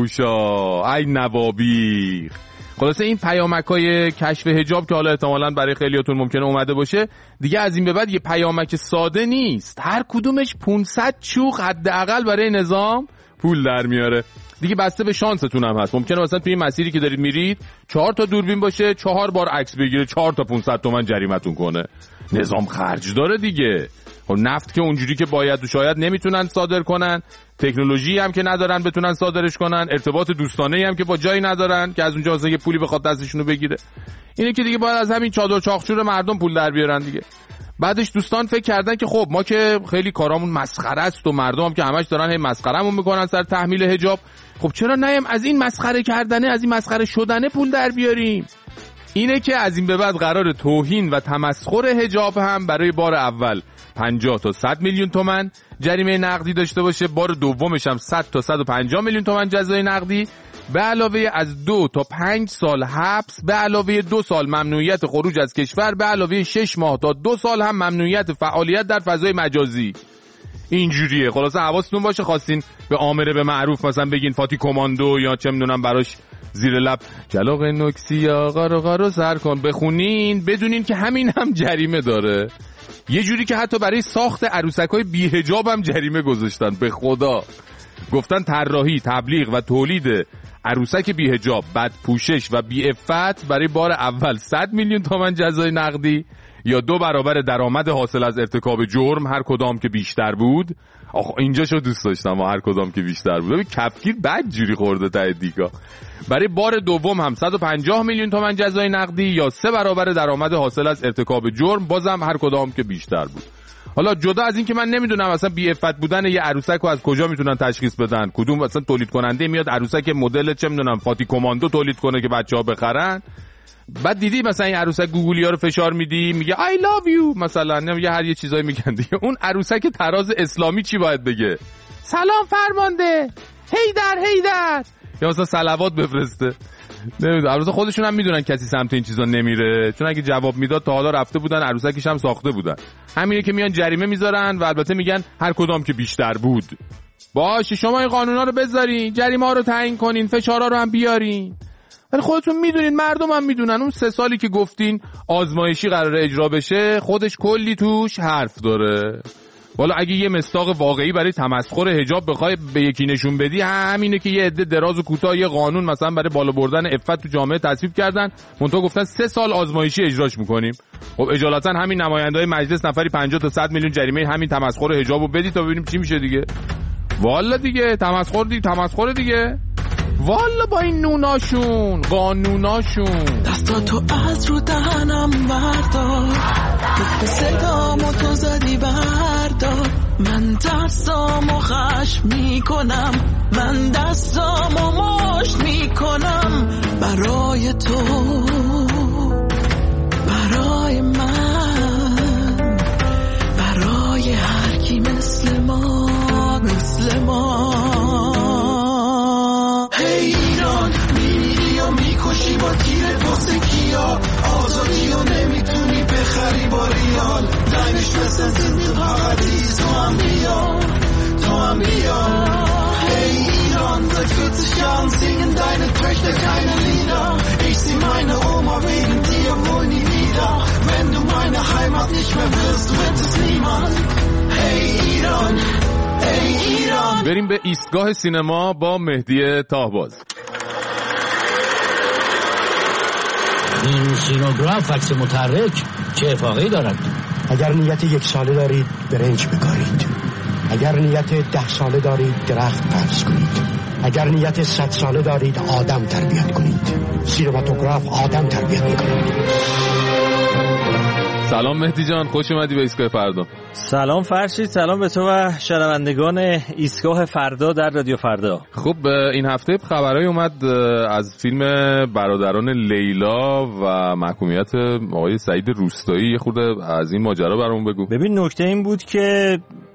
باهوشا، ای نوابیخ. خلاصه این پیامکای کشف حجاب که حالا احتمالاً برای خیلیاتون ممکنه اومده باشه، دیگه از این به بعد یه پیامک ساده نیست، هر کدومش پانصد چوخ حداقل برای نظام پول در میاره. دیگه بسته به شانستون هم هست. ممکنه مثلا توی این مسیری که دارید میرید چهار تا دوربین باشه، چهار بار عکس بگیره، چهار تا پانصد تومن جریمتون کنه. نظام خرج داره دیگه. خب نفت که اونجوری که باید و شاید نمیتونن صادر کنن، تکنولوژی هم که ندارن بتونن صادرش کنن، ارتباط دوستانه هم که با جایی ندارن که از اونجا واسه یه پولی بخواد دستشونو بگیره. اینه که دیگه باید از همین چادر چاخچور مردم پول در بیارن دیگه. بعدش دوستان فکر کردن که خب ما که خیلی کارامون مسخره است و مردم هم که همش دارن هی مسخرهمون میکنن سر تحمیل حجاب، خب چرا نیم از این مسخره کردنه، از این مسخره شدنه پول در بیاریم. اینه که از این به بعد قرار توهین و تمسخر حجاب هم برای بار اول پنجاه تا صد میلیون تومان جریمه نقدی داشته باشه، بار دومش هم صد تا صد و پنجاه میلیون تومان جزای نقدی، به علاوه از دو تا پنج سال حبس، به علاوه دو سال ممنوعیت خروج از کشور، به علاوه شش ماه تا دو سال هم ممنوعیت فعالیت در فضای مجازی. اینجوریه. خلاصه حواستون باشه خواستین به آمره به معروف مثلا بگین فاتی کماندو یا چه میدونم براش زیر لب جلاق نکسی آقا رو قارو سر کن بخونین، بدونین که همین هم جریمه داره. یه جوری که حتی برای ساخت عروسک‌های بی حجاب هم جریمه گذاشتن. به خدا گفتن طراحی، تبلیغ و تولید عروسک بی حجاب، بد پوشش و بی عفت برای بار اول صد میلیون تومان جزای نقدی یا دو برابر درآمد حاصل از ارتکاب جرم هر کدام که بیشتر بود. آخ اینجاشو دوست داشتم و هر کدام که بیشتر بود. ببین کفگیر بد جوری خورده ته دیگا. برای بار دوم هم صد و پنجاه میلیون تومان جزای نقدی یا سه برابر درآمد حاصل از ارتکاب جرم، بازم هر کدام که بیشتر بود. حالا جدا از این که من نمیدونم اصلا بی عفت بودن یه عروسک رو از کجا میتونن تشخیص بدن، کدوم اصلا تولید کننده میاد عروسک مدل چه میدونم فاتی کماندو تولید کنه که بچه‌ها بخرن. بعد دیدی مثلا این عروسک گوگلیا رو فشار میدی میگه I love you مثلا، نمیگه هر یه چیزایی میگن دیگه. اون عروسک تراز اسلامی چی باید بگه؟ سلام فرمانده هیدر هیدر، یا مثلا صلوات بفرسته. نمیدونم البته خودشون هم میدونن کسی سمت این چیزا نمیره، چون اگه جواب میداد تا حالا رفته بودن عروسکش هم ساخته بودن. همینه که میان جریمه میذارن و البته میگن هر کدام که بیشتر بود. باشه شما این قانونا رو بذارین، جریمه ها رو تعیین کنین، فشارا رو هم بیارین، ولی خودتون میدونین، مردم هم میدونن اون سه سالی که گفتین آزمایشی قراره اجرا بشه خودش کلی توش حرف داره. والا اگه یه مصداق واقعی برای تمسخر حجاب بخوای به یکی نشون بدی، همینه که یه عده دراز و کوتاه یه قانون مثلا برای بالا بردن عفت تو جامعه تصویب کردن، منتها گفتن سه سال آزمایشی اجراش میکنیم. خب اجالتا همین نماینده‌های مجلس نفری پنجاه تا صد میلیون جریمه همین تمسخر حجابو بدید تا ببینیم چی میشه دیگه. والا دیگه تمسخر دیگه تمسخر دیگه. والا با این نوناشون قانوناشون.
دستاتو از رو دهنم بردار، تو صدامو تو زدی بردار، من دستامو خشم میکنم، من دستامو مشت میکنم برای تو، برای من، برای هر کی مثل ما، مثل ما. هی ایران میمیری و میکشی با تیر واسه کیا، آزادی و نمیتونی بخری با ریال، دنش مثل زندگی پاradis، تو هم بیا، تو هم بیا. Hey Iran, seit vierzig Jahren singen deine Töchter keine Lieder, ich sieh meine Oma wegen dir wohl nie wieder, wenn du meine Heimat nicht mehr wirst, wird es niemand. Hey Iran, hey Iran.
بریم به ایستگاه سینما با مهدی تاهباز.
این سینوگراف عکس متحرک چه افاقه‌ای دارد؟
اگر نیت یک ساله دارید برنج بکارید، اگر نیت ده ساله دارید درخت پرس کنید، اگر نیت صد ساله دارید آدم تربیت کنید. سینماتوگراف آدم تربیت میکنید.
سلام مهدی جان، خوش اومدی به ایستگاه فردا.
سلام فرشید، سلام به تو و شنوندگان ایستگاه فردا در رادیو فردا.
خب این هفته خبرای اومد از فیلم برادران لیلا و محکومیت آقای سعید روستایی. یه خورده از این ماجرا برامون بگو.
ببین نکته این بود که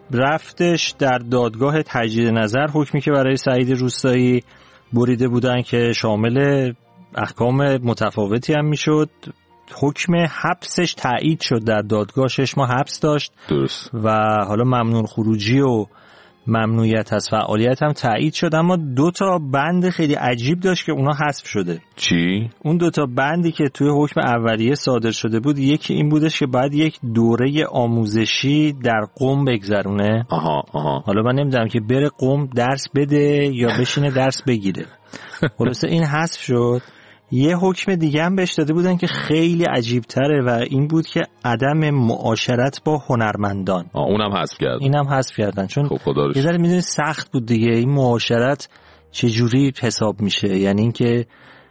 رفتش در دادگاه تجدید نظر حکمی که برای سعید روستایی بریده بودن که شامل احکام متفاوتی هم میشد. حکم حبسش تایید شد در دادگاه، شش ماه حبس داشت.
درست.
و حالا ممنوع خروجی و ممنوعیت از فعالیت هم تایید شد، اما دو تا بند خیلی عجیب داشت که اونا حذف شده.
چی؟
اون دو تا بندی که توی حکم اولیه صادر شده بود، یکی این بودش که باید یک دوره آموزشی در قم بگذرونه.
آها آها.
حالا من نمیدونم که بره قم درس بده یا بشینه درس بگیره. خلاصه این حذف شد. یه حکم دیگه هم بهش داده بودن که خیلی عجیب تره و این بود که عدم معاشرت با هنرمندان.
آه اونم حذف کرد.
اینم حذف کردن چون
خب
یه ذره میدونی سخت بود دیگه این معاشرت چجوری حساب میشه. یعنی اینکه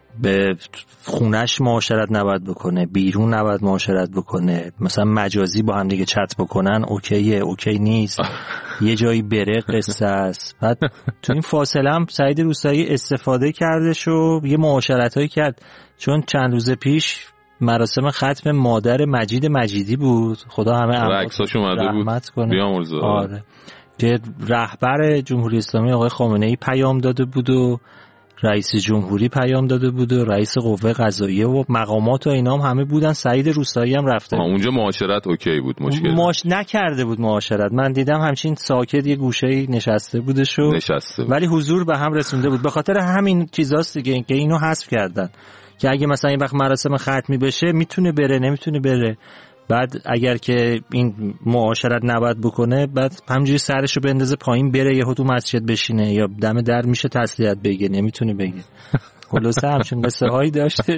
به خونش معاشرت نباید بکنه، بیرون نباید معاشرت بکنه، مثلا مجازی با هم دیگه چت بکنن اوکیه، اوکی نیست. یه جایی بره قصه است. بعد تو این فاصله هم سعید روستایی استفاده کردش و یه معاشرتایی کرد، چون چند روز پیش مراسم ختم مادر مجید مجیدی بود، خدا همه
عکساش اومده بود بیامرزه.
آره که رهبر جمهوری اسلامی آقای خامنه‌ای پیام داده بود و رئیس جمهوری پیام داده بود و رئیس قوه قضاییه و مقامات و اینا هم همه بودن. سعید روستایی هم رفته.
اونجا معاشرت اوکی بود، مشکل
ماش نکرده بود معاشرت. من دیدم همچین ساکت یه گوشه‌ای نشسته بودش و
نشسته بود.
ولی حضور به هم رسونده بود. به خاطر همین چیزاست دیگه که اینو حذف کردن که اگه مثلا این وقت مراسم ختمی بشه میتونه بره نمیتونه بره. بعد اگر که این معاشرت نباید بکنه بعد همینجوری سرشو بندازه پایین بره یهو تو مسجد بشینه یا دم در میشه تسلیت بگه، نمیتونه بگه. خلاصه همچین قصه هایی داشتش.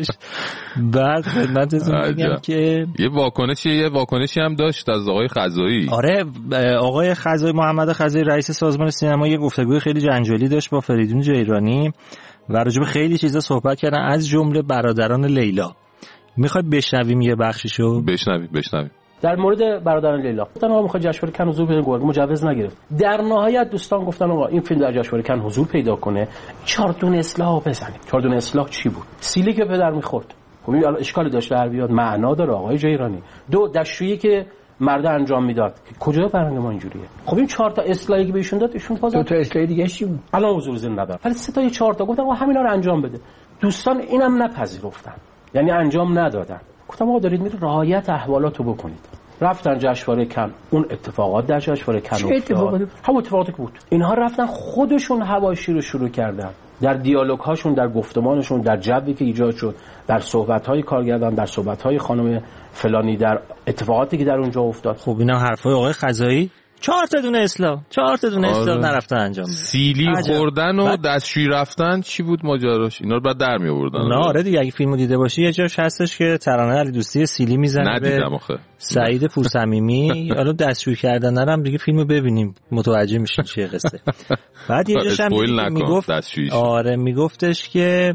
بعد خدمتتون میگم که
یه واکنشی یه واکنشی هم داشت از آقای خزایی.
آره آقای خزایی، محمد خزایی رئیس سازمان سینما، یه گفتگوی خیلی جنجالی داشت با فریدون جیرانی و راجع به خیلی چیزا صحبت کردن از جمله برادران لیلا. میخوای بشنویم یه بخشیشو؟
بشنویم بشنویم.
در مورد برادران لیلا گفتن آقا میخواد جشنواره کن حضور پیدا کنه، مجوز نگرفت. در نهایت دوستان گفتن آقا این فیلم در جشنواره کن حضور پیدا کنه، چهار دونه اصلاح بزنید. چهار دونه اصلاح چی بود؟ سیلی که پدر میخورد. خب این اشکالی داشت در بیاد، معنا داره آقای جیرانی. دو دستشویی که مرد انجام میداد، کجا برنامه ما اینجوریه؟ خب این چهار تا اصلاحی که بهشون داد ایشون پازا.
دو تا اصلاح دیگه چی بود؟
الان حضور زنده نداره. ولی سه تا یا چهار تا گفتن آقا همینا رو انجام بده. دوستان اینم نپذیرفتن. یعنی انجام ندادن. گفتم آقا دارید میرید رعایت احوالاتو بکنید. رفتن جشنواره کن، اون اتفاقات در جشنواره کن افتاد. هم اتفاقاتی بود. اینها رفتن خودشون حواشی رو شروع کردن. در دیالوگ هاشون، در گفتمانشون، در جوی که ایجاد شد، در صحبت های کارگردان، در صحبت های خانم فلانی، در اتفاقاتی که در اونجا افتاد.
خب اینا حرفای آقای خزایی. چهار تا دونه اصلاح چهار تا دونه اصلاح نرفتن انجام بدن.
سیلی خوردن و دستشویی رفتن چی بود ماجراش؟ اینا رو بعد در می آوردن.
نه آره دیگه اگه فیلمو دیده باشی یه جاش هستش که ترانه علی دوستی سیلی میزنه به سعید پورصمیمی. حالا دستشویی کردن نرم دیگه فیلمو ببینیم متوجه میشین چیه قصه. بعد یه جاش هم میگفت آره میگفتش که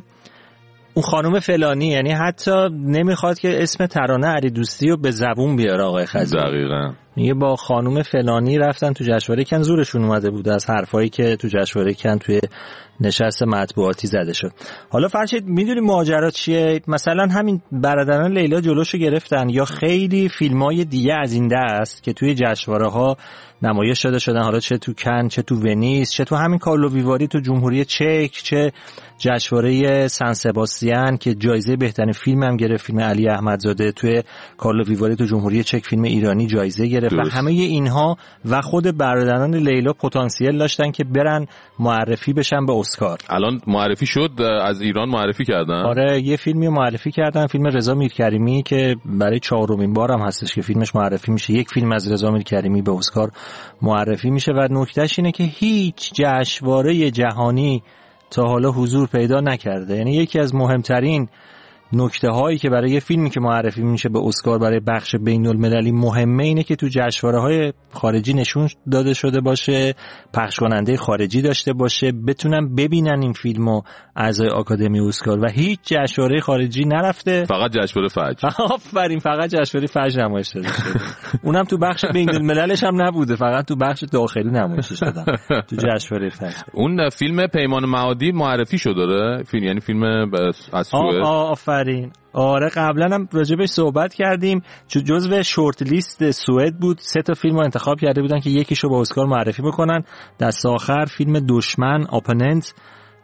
اون خانم فلانی، یعنی حتی نمیخواد که اسم ترانه علی دوستی رو به زبون بیاره آقای خزیزی.
دقیقاً
میگه با خانم فلانی رفتن تو جشنواره کن، زورشون اومده بود از حرفایی که تو جشنواره کن توی نشست مطبوعاتی زده شد. حالا فرشید میدونی ماجرا چیه؟ مثلا همین برادران لیلا جلوشو گرفتن یا خیلی فیلمای دیگه از این دست که توی جشنواره ها نمایش شده شدن، حالا چه تو کن چه تو ونیز چه تو همین کارلو ویواری تو جمهوری چک چه جشنواره سن سباستین که جایزه بهترین فیلم هم گرفت، فیلم علی احمدزاده توی کارلو ویواری تو جمهوری چک فیلم ایرانی جایزه گرفت و همه اینها و خود برادران لیلا پتانسیل داشتن که برن معرفی بشن به اسکار.
الان معرفی شد، از ایران معرفی کردن.
آره یه فیلمی معرفی کردن، فیلم رضا میرکریمی که برای چهارمین بار هم هستش که فیلمش معرفی میشه. یک فیلم از رضا میرکریمی به اسکار معرفی میشه و نکتهش اینه که هیچ جشنواره جهانی تا حالا حضور پیدا نکرده. یعنی یکی از مهمترین نکته هایی که برای یه فیلمی که معرفی میشه به اسکار برای بخش بین المللی مهمه اینه که تو جشنواره های خارجی نشون داده شده باشه، پخش کننده خارجی داشته باشه، بتونن ببینن این فیلمو اعضای آکادمی اسکار و هیچ جشنواره خارجی نرفته،
فقط جشنواره فجر.
آفرین، فقط جشنواره فجر نمایش داده شده. اونم تو بخش بین المللش هم نبوده، فقط تو بخش داخلی نمایشش دادن تو جشنواره فجر.
اون فیلم پیمان معادی معرفی شده داره فیلم، یعنی فیلم از سوئد.
آره قبلا هم راجبش صحبت کردیم، چون جزو شورت لیست سوئد بود. سه تا فیلم رو انتخاب کرده بودن که یکیشو با اسکار معرفی بکنن. دست آخر فیلم دشمن آپوننت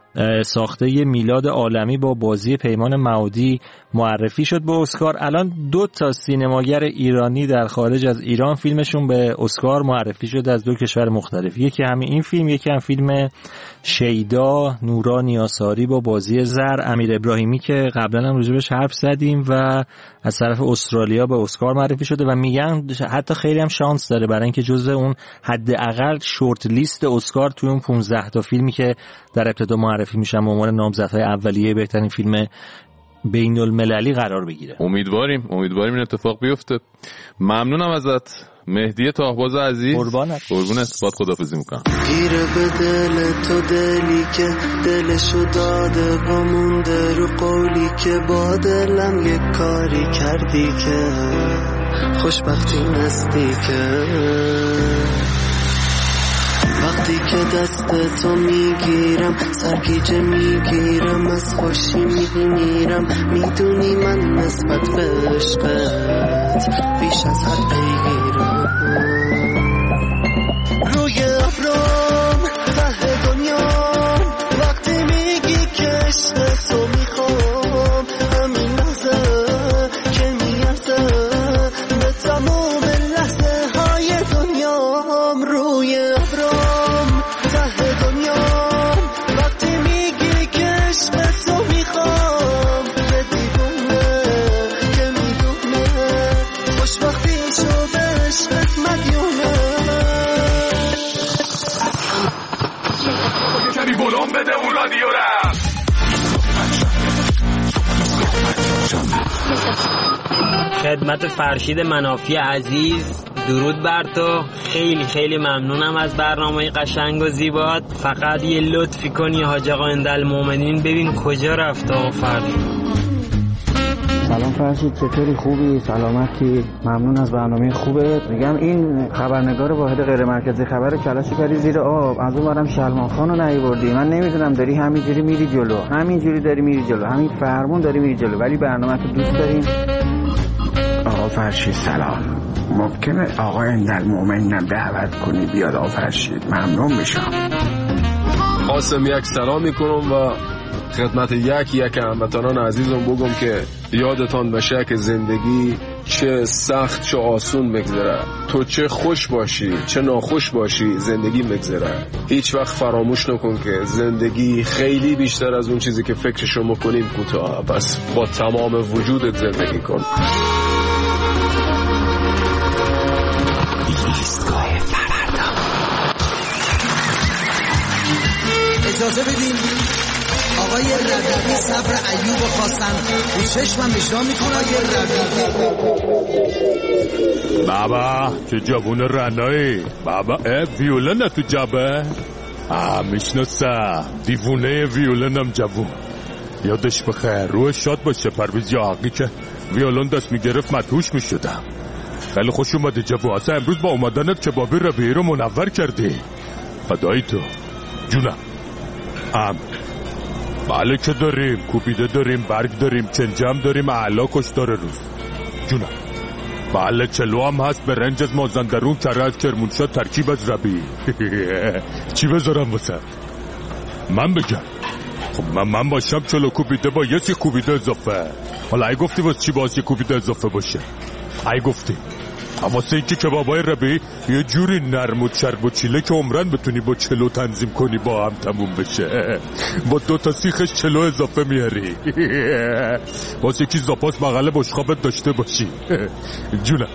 ساخته میلاد عالمی با بازی پیمان معادی معرفی شد به اسکار. الان دو تا سینماگر ایرانی در خارج از ایران فیلمشون به اسکار معرفی شد از دو کشور مختلف. یکی همین این فیلم، یکی هم فیلم شیدا نورا نیاساری با بازی زر امیر ابراهیمی که قبلا هم راجبش حرف زدیم و از طرف استرالیا به اسکار معرفی شده و میگن حتی خیلی هم شانس داره برای اینکه جزو اون حداقل شورت لیست اسکار توی اون پانزده تا فیلمی که در ابتدا معرفی میشن به عنوان نامزدهای اولیه بهترین فیلم بین المللی قرار بگیره.
امیدواریم امیدواریم این اتفاق بیفته. ممنونم ازت مهدی تاهباز عزیز.
قربانت.
قربونت. باد خداحافظی میکنم.
گیره به دل تو دلی که دلشو داده و مونده رو قولی که با دلم یک کاری کردی که خوشبختی نزدیکه. وقتی که دست تو میگیرم سرگیجه میگیرم، از خوشی میمیرم، میدونی من نسبت به عشقت بیش از حد بگیرم. روی ابرام ته دنیا وقتی میگی که عشق تو میخوام، همین لحظه که میارزه به تمام لحظه های دنیام. روی ابرام ته دنیا وقتی میگی که عشق تو میخوام، به دیوونه که میدونه خوشبختی شو به عشقت مدیونه.
کمی بلوم بده اون رادیو را.
خدمت فرشید منافی عزیز، درود بر تو. خیلی خیلی ممنونم از برنامه قشنگ و زیبات. فقط یه لطفی کنی حاج آقا اندالمومنین ببین کجا رفت آقا فرشید.
سلام فرشید، چطوری؟ خوبی؟ سلامتی؟ ممنون از برنامه خوبه. میگم این خبرنگار واحد غیر مرکزی خبر کلاشو کردی زیر آب، از اون برم سلمان خانو نیاوردی. من نمیدونم داری همینجوری میری جلو، همینجوری داری میری جلو، همین فرمون داری میری جلو، ولی برنامه‌تو دوست داریم.
آقا فرشید سلام، ممکنه آقا اندالمومنینم دعوت کنی بیاد؟ آقا فرشید ممنون میشم.
قاسم یک سلام میکنم و خدمت یک یک هموطنان عزیزم بگم که یادتان بشه که زندگی چه سخت چه آسون بگذره، تو چه خوش باشی چه ناخوش باشی زندگی بگذره. هیچ وقت فراموش نکن که زندگی خیلی بیشتر از اون چیزی که فکرشو میکنیم کوتاه، پس با تمام وجودت زندگی کن.
ایستگاه فردا.
اجازه بدین آقای ربیعی صبر ایوب خواستن رو چشمم اشرا میکنه. آقای ربیعی
بابا چه جوون رنایی بابا، ویولن تو جبه آه میشناسم، دیوونه ویولنم جوون. یادش بخیر، روح شاد باشه. پرویز یاقی که ویولن دست میگرفت مدهوش میشدم. خیلی خوش اومده جوون، اصلا امروز با اومدنت کبابی ربیعی رو منور کردی. فدای تو جونم. ام بله که داریم، کوبیده داریم، برگ داریم، چنجم داریم، اعلا کشتار روز جونم. بله چلو هم هست، برنج از مازندرون، کره از کرمانشاه، ترکیب از ربیعی. چی بذارم واسه من بگم؟ خب من من باشم چلو کوبیده با یه سی کوبیده اضافه. حالا ای گفتی واسه چی باشه کوبیده اضافه باشه؟ ای گفتی واسه اینکه کبابای ربیعی یه جوری نرم و چرب و چیله که عمرن بتونی با چلو تنظیم کنی با هم تموم بشه. با دو تا سیخش چلو اضافه میاری. واسه یکی زاپاس بغل بشقابت داشته باشی. جونم.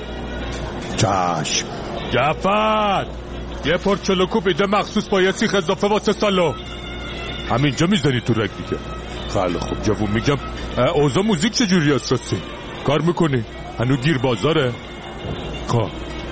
چشم جعفر، یه پر چلو کوبیده مخصوص با یه سیخ اضافه واسه سالو. همینجا میزنی تو رگ دیگه. خیلی خوب جوون. میگم اوضاع موزیک چجوری هست راستی؟ کار میکنی؟ هنو گیر بازاره؟ خب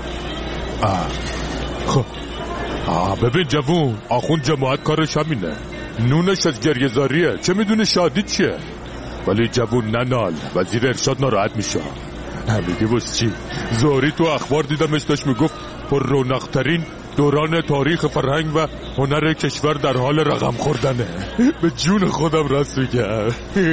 آه خب آه ببین جوون، آخون جماعت کارش همینه، نونش از گریه‌زاریه، چه میدونه شادی چیه. ولی جوون ننال، وزیر ارشاد ناراحت میشه. میگه واسه چی؟ زهری تو اخبار دیدمش داشت میگفت پر رونق‌ترین دوران تاریخ فرهنگ و هنر کشور در حال رقم خوردنه. به جون خودم راست میگم.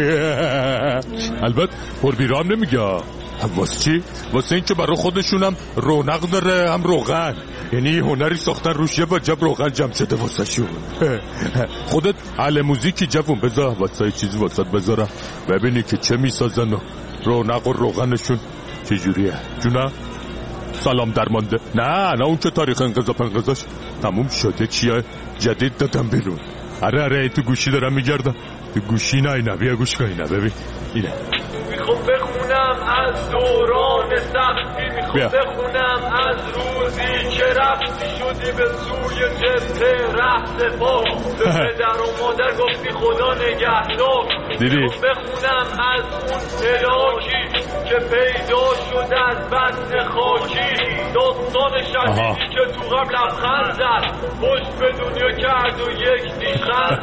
البته پر بیرام نمیگه. واسه چی؟ واسه این که برای خودشونم رونق داره هم روغن، یعنی هنری ساختن روش یه با جب روغن جمع شده واسه شون. خودت اهل موزیکی جوون، بذار واسه چیزی واسه بذارم ببینی که چه میسازن و رونق و روغنشون چجوریه. جونا سلام درمانده. نه نه اون که تاریخ انقضا پنقضاش تموم شده، چیه جدید دادم بیرون. اره اره تو گوشی دارم میگردم، تو گوشی نه اینا، بیا گوش کن اینا ببین اینه.
میخوام بخونم از دوران سختی، میخوام بخونم از روزی که رفتی شدی به سوی جبهه رهت با به پدر و مادر گفتی خدا نگهدار. میخوام بخونم از اون هلاکی که پیدا شد از بطن خاکی، داستان شدیدی که تو غم لبخند زد، پشت به دنیا کرد و یک نیشخند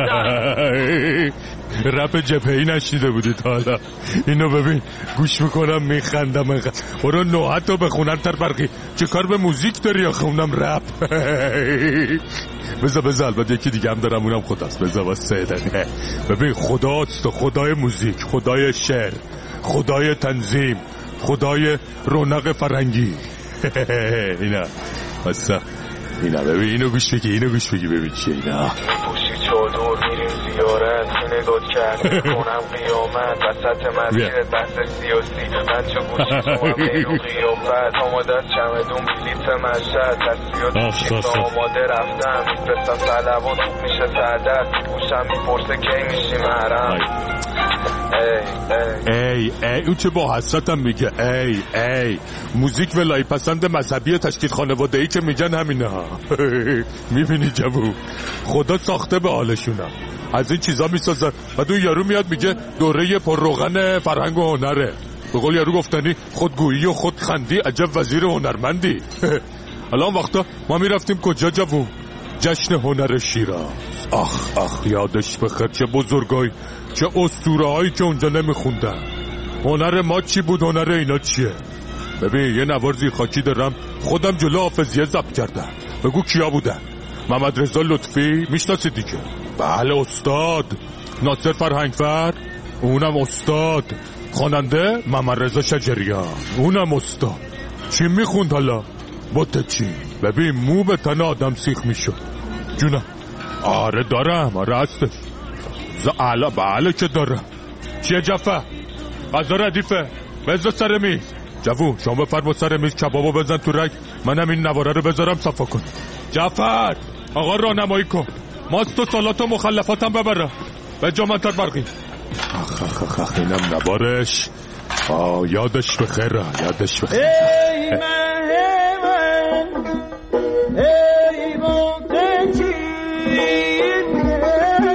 زد.
رپ جبهه‌ای نشیده بودید حالا؟ اینو ببین گوش میکنم میخندم. اینقدر برو نوحتو بخونم تر برقی، چه کار به موزیک داری یا خونم رپ؟ بذار بذار البته یکی دیگه هم دارم اونم خداست. بذار واسه دنه ببین خداست، خدای موزیک، خدای شعر، خدای تنظیم، خدای رونق فرنگی. اینا واسه اینا ببین، اینو گوش بگی، اینو گوش بگی ببین چیه اینا.
چادر میریم زیارت، که نگات کرده کنم قیامت وسط مسیرت بحث سیاسی، من چه گوشی شما بیرون قیافت آماده از چمدون بلیت مشهد، تصفیات کیسا آماده رفتم میفرستم طلبات خوب میشه سعدت، گوشم میپرسه کی میشی محرم.
ای ای ای اون چه با حسرتم میگه ای ای موزیک ولایی پسند مذهبی تشکیل خانواده‌ای که میگن همینه ها. میبینی جوون، خدا ساخته به حالشونم، از این چیزا میسازن. بعد اون یارو میاد میگه دوره پر روغن فرهنگ و هنره. به قول یارو گفتنی خودگویی و خودخندی، عجب وزیر هنرمندی. حالا اون وقتا ما میرفتیم کجا جوون؟ جشن هنر شیراز. آخ آخ یادش بخیر، چه بزرگای، چه اسطوره هایی که اونجا نمیخوندن. هنر ما چی بود، هنر اینا چیه؟ ببین یه نوار زیر خاکی دارم خودم جلو حافظیه ضبط کردم. بگو کیا بودن؟ محمد رضا لطفی میشناسی دیگه؟ بله استاد. ناصر فرهنگفر اونم استاد. خواننده محمد رضا شجریان اونم استاد. چی میخوند حالا؟ بوته چی؟ ببین مو به تن آدم سیخ میشد. جونم آره دارم، آره هستش. زعلا بله که دارم. چیه جفه؟ غذا ردیفه، بذار سر میز. جوون شما بفرما سر میز، کبابو بزن تو رگ، منم این نواره رو بذارم صفا کن. جعفر آقا راهنمایی کن، ماست و سالات و مخلفاتم ببرم به جامعتر برقی. آخ آخ آخ آخ اینم نوارش. آه یادش بخیر، یادش بخیر.
ای من ای من ای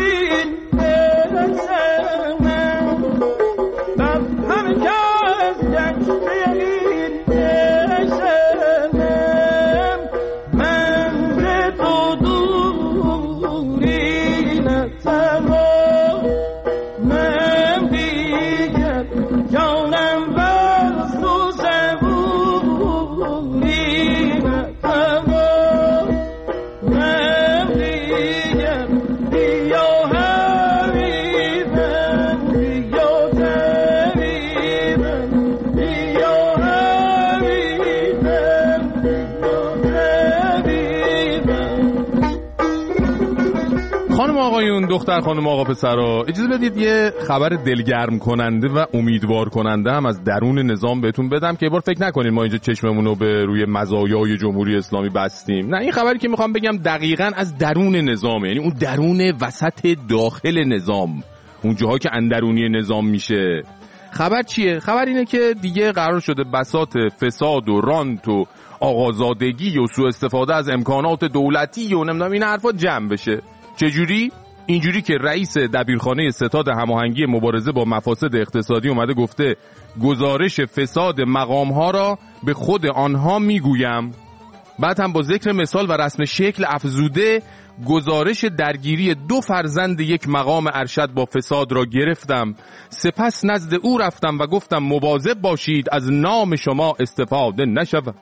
آقایون، دختر خانم، آقا پسرا، اجازه بدید یه خبر دلگرم کننده و امیدوار کننده هم از درون نظام بهتون بدم که یه بار فکر نکنین ما اینجا چشممون رو به روی مزایای جمهوری اسلامی بستیم. نه، این خبری که میخوام بگم دقیقاً از درون نظامه، یعنی اون درون وسط داخل نظام، اون جاها که اندرونی نظام میشه. خبر چیه؟ خبر اینه که دیگه قرار شده بساط فساد و رانت و آقازادگی و سوء استفاده از امکانات دولتی و نمیدونم این حرفا جمع بشه. چجوری؟ اینجوری که رئیس دبیرخانه ستاد هماهنگی مبارزه با مفاسد اقتصادی اومده گفته گزارش فساد مقام‌ها را به خود آنها میگویم. بعد هم با ذکر مثال و رسم شکل افزوده گزارش درگیری دو فرزند یک مقام ارشد با فساد را گرفتم، سپس نزد او رفتم و گفتم مواظب باشید از نام شما استفاده نشود.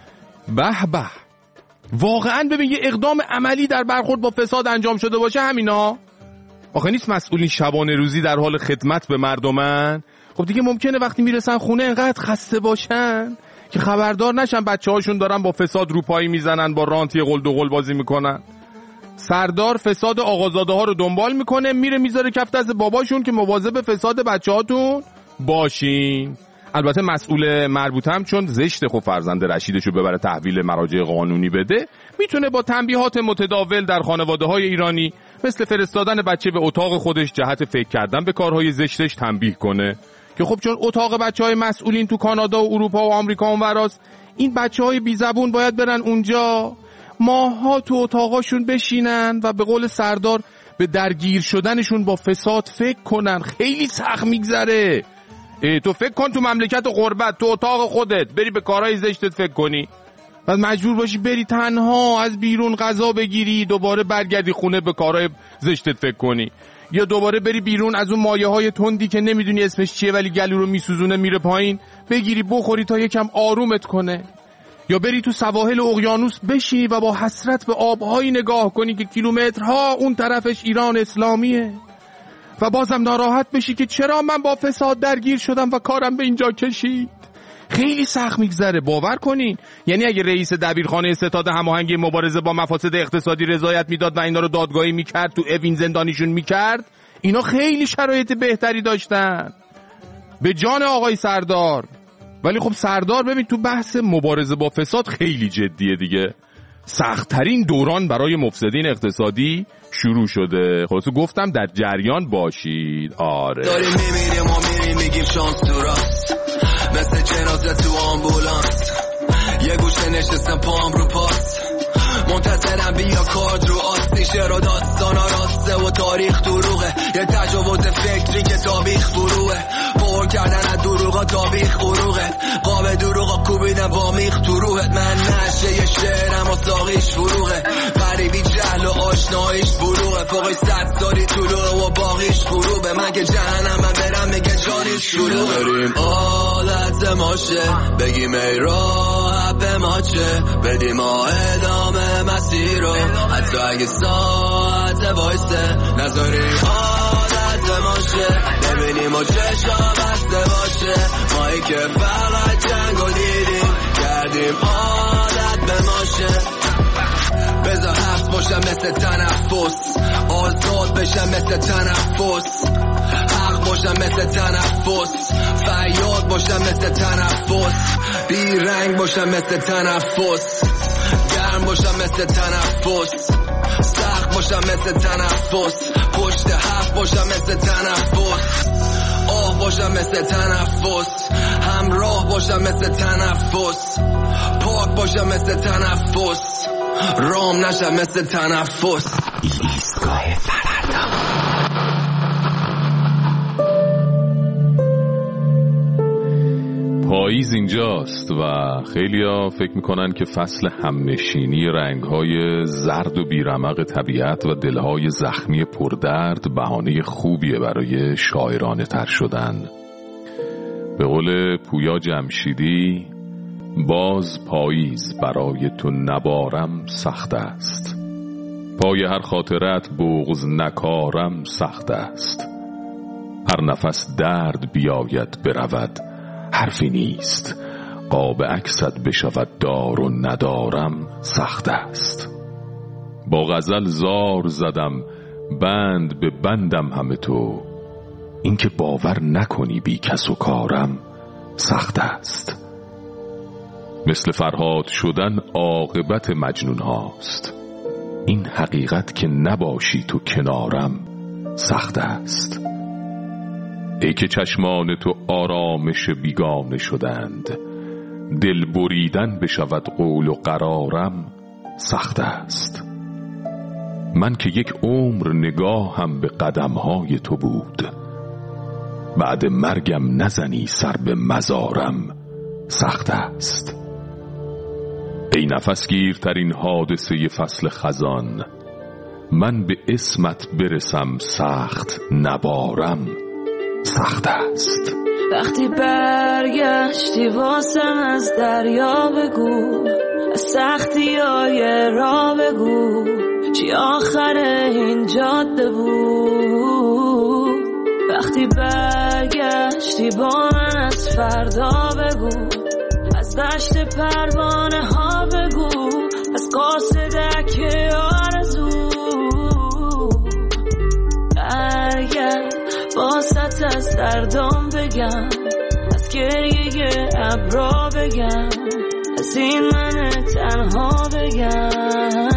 به به، واقعا ببین یه اقدام عملی در برخورد با فساد انجام شده باشه همینا. آخه نیست مسئولین شبانه روزی در حال خدمت به مردمن؟ خب دیگه ممکنه وقتی میرسن خونه انقدر خسته باشن که خبردار نشن بچه هاشون دارن با فساد روپایی میزنن، با رانتی قلد و قل بازی میکنن. سردار فساد آقازاده ها رو دنبال میکنه، میره میذاره کف دست باباشون که مواظب فساد بچه هاتون باشین. البته مسئول مربوط هم چون زشت خب فرزند رشیدشو ببره تحویل مراجع قانونی بده، میتونه با تنبیهات متداول در خانواده های ایرانی مثل فرستادن بچه به اتاق خودش جهت فکر کردن به کارهای زشتش تنبیه کنه که خب چون اتاق بچه های مسئولین تو کانادا و اروپا و آمریکا اونوراست، این بچه های بی زبون باید برن اونجا ماها تو اتاقاشون بشینن و به قول سردار به درگیر شدنشون با فساد فکر کنن. خیلی سخت میگذره. ای تو فکر کن تو مملکت و غربت تو اتاق خودت بری به کارهای زشتت فکر کنی، بعد مجبور باشی بری تنها از بیرون غذا بگیری، دوباره برگردی خونه به کارهای زشتت فکر کنی، یا دوباره بری بیرون از اون مایه های تندی که نمیدونی اسمش چیه ولی گلو رو میسوزونه میره پایین بگیری بخوری تا یکم آرومت کنه، یا بری تو سواحل اقیانوس بشی و با حسرت به آبهایی نگاه کنی که کیلومترها اون طرفش ایران اسلامیه و بازم ناراحت بشی که چرا من با فساد درگیر شدم و کارم به اینجا کشید. خیلی سخت میگذره، باور کنین. یعنی اگه رئیس دبیرخانه ستاد هماهنگی مبارزه با مفاسد اقتصادی رضایت میداد و اینا رو دادگاهی میکرد، تو اوین زندانیشون میکرد، اینا خیلی شرایط بهتری داشتن به جان آقای سردار. ولی خب سردار ببین تو بحث مبارزه با فساد خیلی جدیه دیگه. سخت‌ترین دوران برای مفسدین اقتصادی شروع شده. خلاصه گفتم در جریان باشید. آره
داریم میمیریم ما میریم میگیم شانس تو راست، مثل جنازه تو آمبولانس، یه گوشه نشستم پام رو پاس، منتظرم بیا کارد رو آستی، شعر و داستانا راسته و تاریخ دروغه، یه تجاوز فکری که تابیخ فروه، پر کردن از دروغا تابیخ قروغه، قاب دروغا کوبیدن با میخ تو روحت، من نشه یه شعرم و ساقیش فروغه، غریبی جهل و آشناییش بروغه، فوقش صد سالی طلوعه و باقیش غروبه، من که جهنم من برم میگه جانیش شروعه، بریم عادت ماشه بگیم ای راه به ما چه بدیم ما ادامه مسیر رو، حتی اگه ساعت وایسته نذاریم عادت ماشه، ببینیم و چشا بسته باشه، مایی که فقط جنگ و دیدیم کردیم عادت به ماشه، بذار حفظ باشم مثل تنفس، آزاد بشم مثل تنفس، حق باشم مثل تنفس، فریاد باشم مثل تنفس، بی رنگ باشم مثل تنفس، گرم باشم مثل تنفس، سخت باشم مثل تنفس، پشت حرف باشم مثل تنفس، آه باشم مثل تنفس، همراه باشم مثل تنفس، پاک باشم مثل تنفس، رام نشم مثل تنفس. ایستگاه فردا.
پاییز اینجاست و خیلیا فکر میکنن که فصل همنشینی رنگهای زرد و بیرمق طبیعت و دلهای زخمی پردرد بهانه خوبیه برای شاعرانه تر شدن. به قول پویا جمشیدی، باز پاییز برای تو نبارم سخت است، پای هر خاطرت بغض نکارم سخت است، هر نفس درد بیاید برود حرفی نیست، قاب عکست بشود دار و ندارم سخت است. با غزل زار زدم بند به بندم همه تو، اینکه باور نکنی بی کس و کارم سخت است. مثل فرهاد شدن عاقبت مجنون هاست، این حقیقت که نباشی تو کنارم سخت است. ای که چشمان تو آرامش بیگانه شدند، دل بریدن بشود قول و قرارم سخت است. من که یک عمر نگاهم به قدمهای تو بود، بعد مرگم نزنی سر به مزارم سخت است. ای نفس گیرترین حادثه فصل خزان، من به اسمت برسم سخت نبارم سخت است.
وقتی برگشتی واسم از دریا بگو، از سختی های را بگو، چی آخر این جاده بود. وقتی برگشتی با من از فردا بگو، از دشت پروانه ها بگو، از قاصدک آرزو. برگرد باست از دردام بگم، از گریه ابرا بگم، از این من تنها بگم.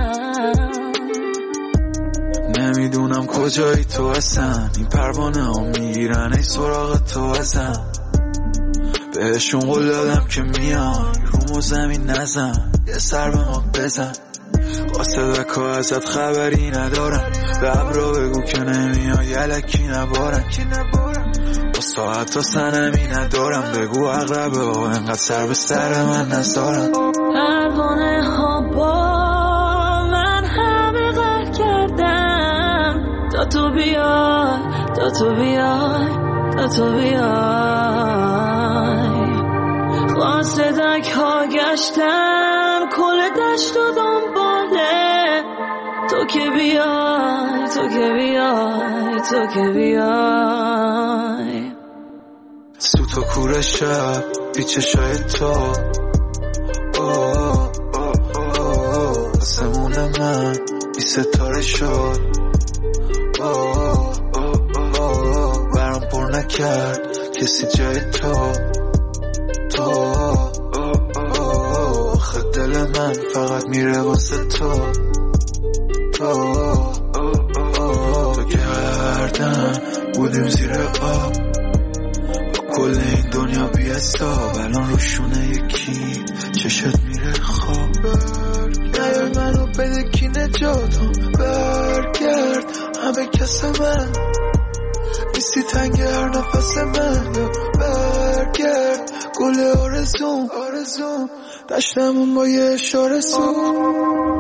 نمیدونم کجایی تو هستن، این پروانه ها میگیرن ای سراغ تو هستن. بهشون قول دادم که میان رومو زمین نزن، یه سر به ما بزن. قاصدک ها ازت خبری ندارن، به ابرا بگو که نمیان یلکی نبارن. با ساعت و سنمی ندارم، بگو اقربه ها انقدر سر به سر من نزارن.
پروانه ها با من همه غر کردن، تا تو بیای تا تو بیای تا تو بیای. قاصدک ها گشتن کل دشت و دنباله، تو که بیای تو که بیای تو که بیای.
سوت و کوره شب بی چشای تو، آسمون من بی ستاره شد، برام پر نکرد کسی جای تو. تو آخه دل من فقط میره واسه تو. تو تو گردن بودیم زیر آب، کل این دنیا بی حساب، الان روشونه یکی چشت میره خواب. نیای منو بده کی نجاتم، برگرد همه کس من نیستی تنگ هر نفس من. برگرد گل آرزوم آرزوم، دشتمون با یه اشاره سوخت.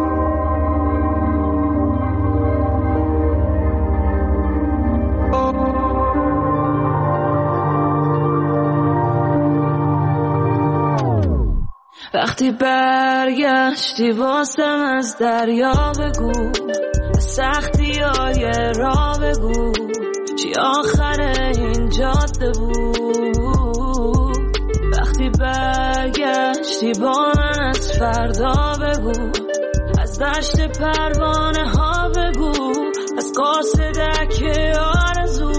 وقتی برگشتی واسم از دریا بگو، از سختی های را بگو، چی آخر این جاده بود. وقتی برگشتی با من از فردا بگو، از دشت پروانه ها بگو، از قاصدک آرزو.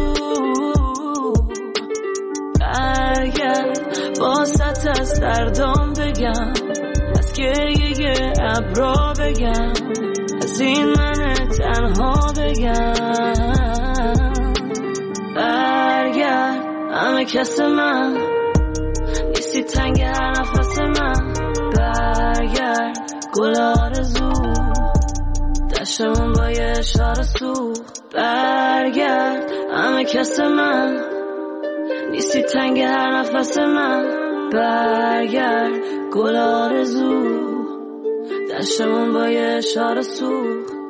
برگرد باست از دردام بگم، از گریه ابرا بگم، از این من تنها بگم. برگرد همه کس من نیستی تنگ هر نفس من. برگرد گل آرزو، دشتمون با یه اشاره سوخت. برگرد همه کس من نیستی تنگ هر نفس من.
برگرد گل آرزو دشتمون با یه اشاره سوخت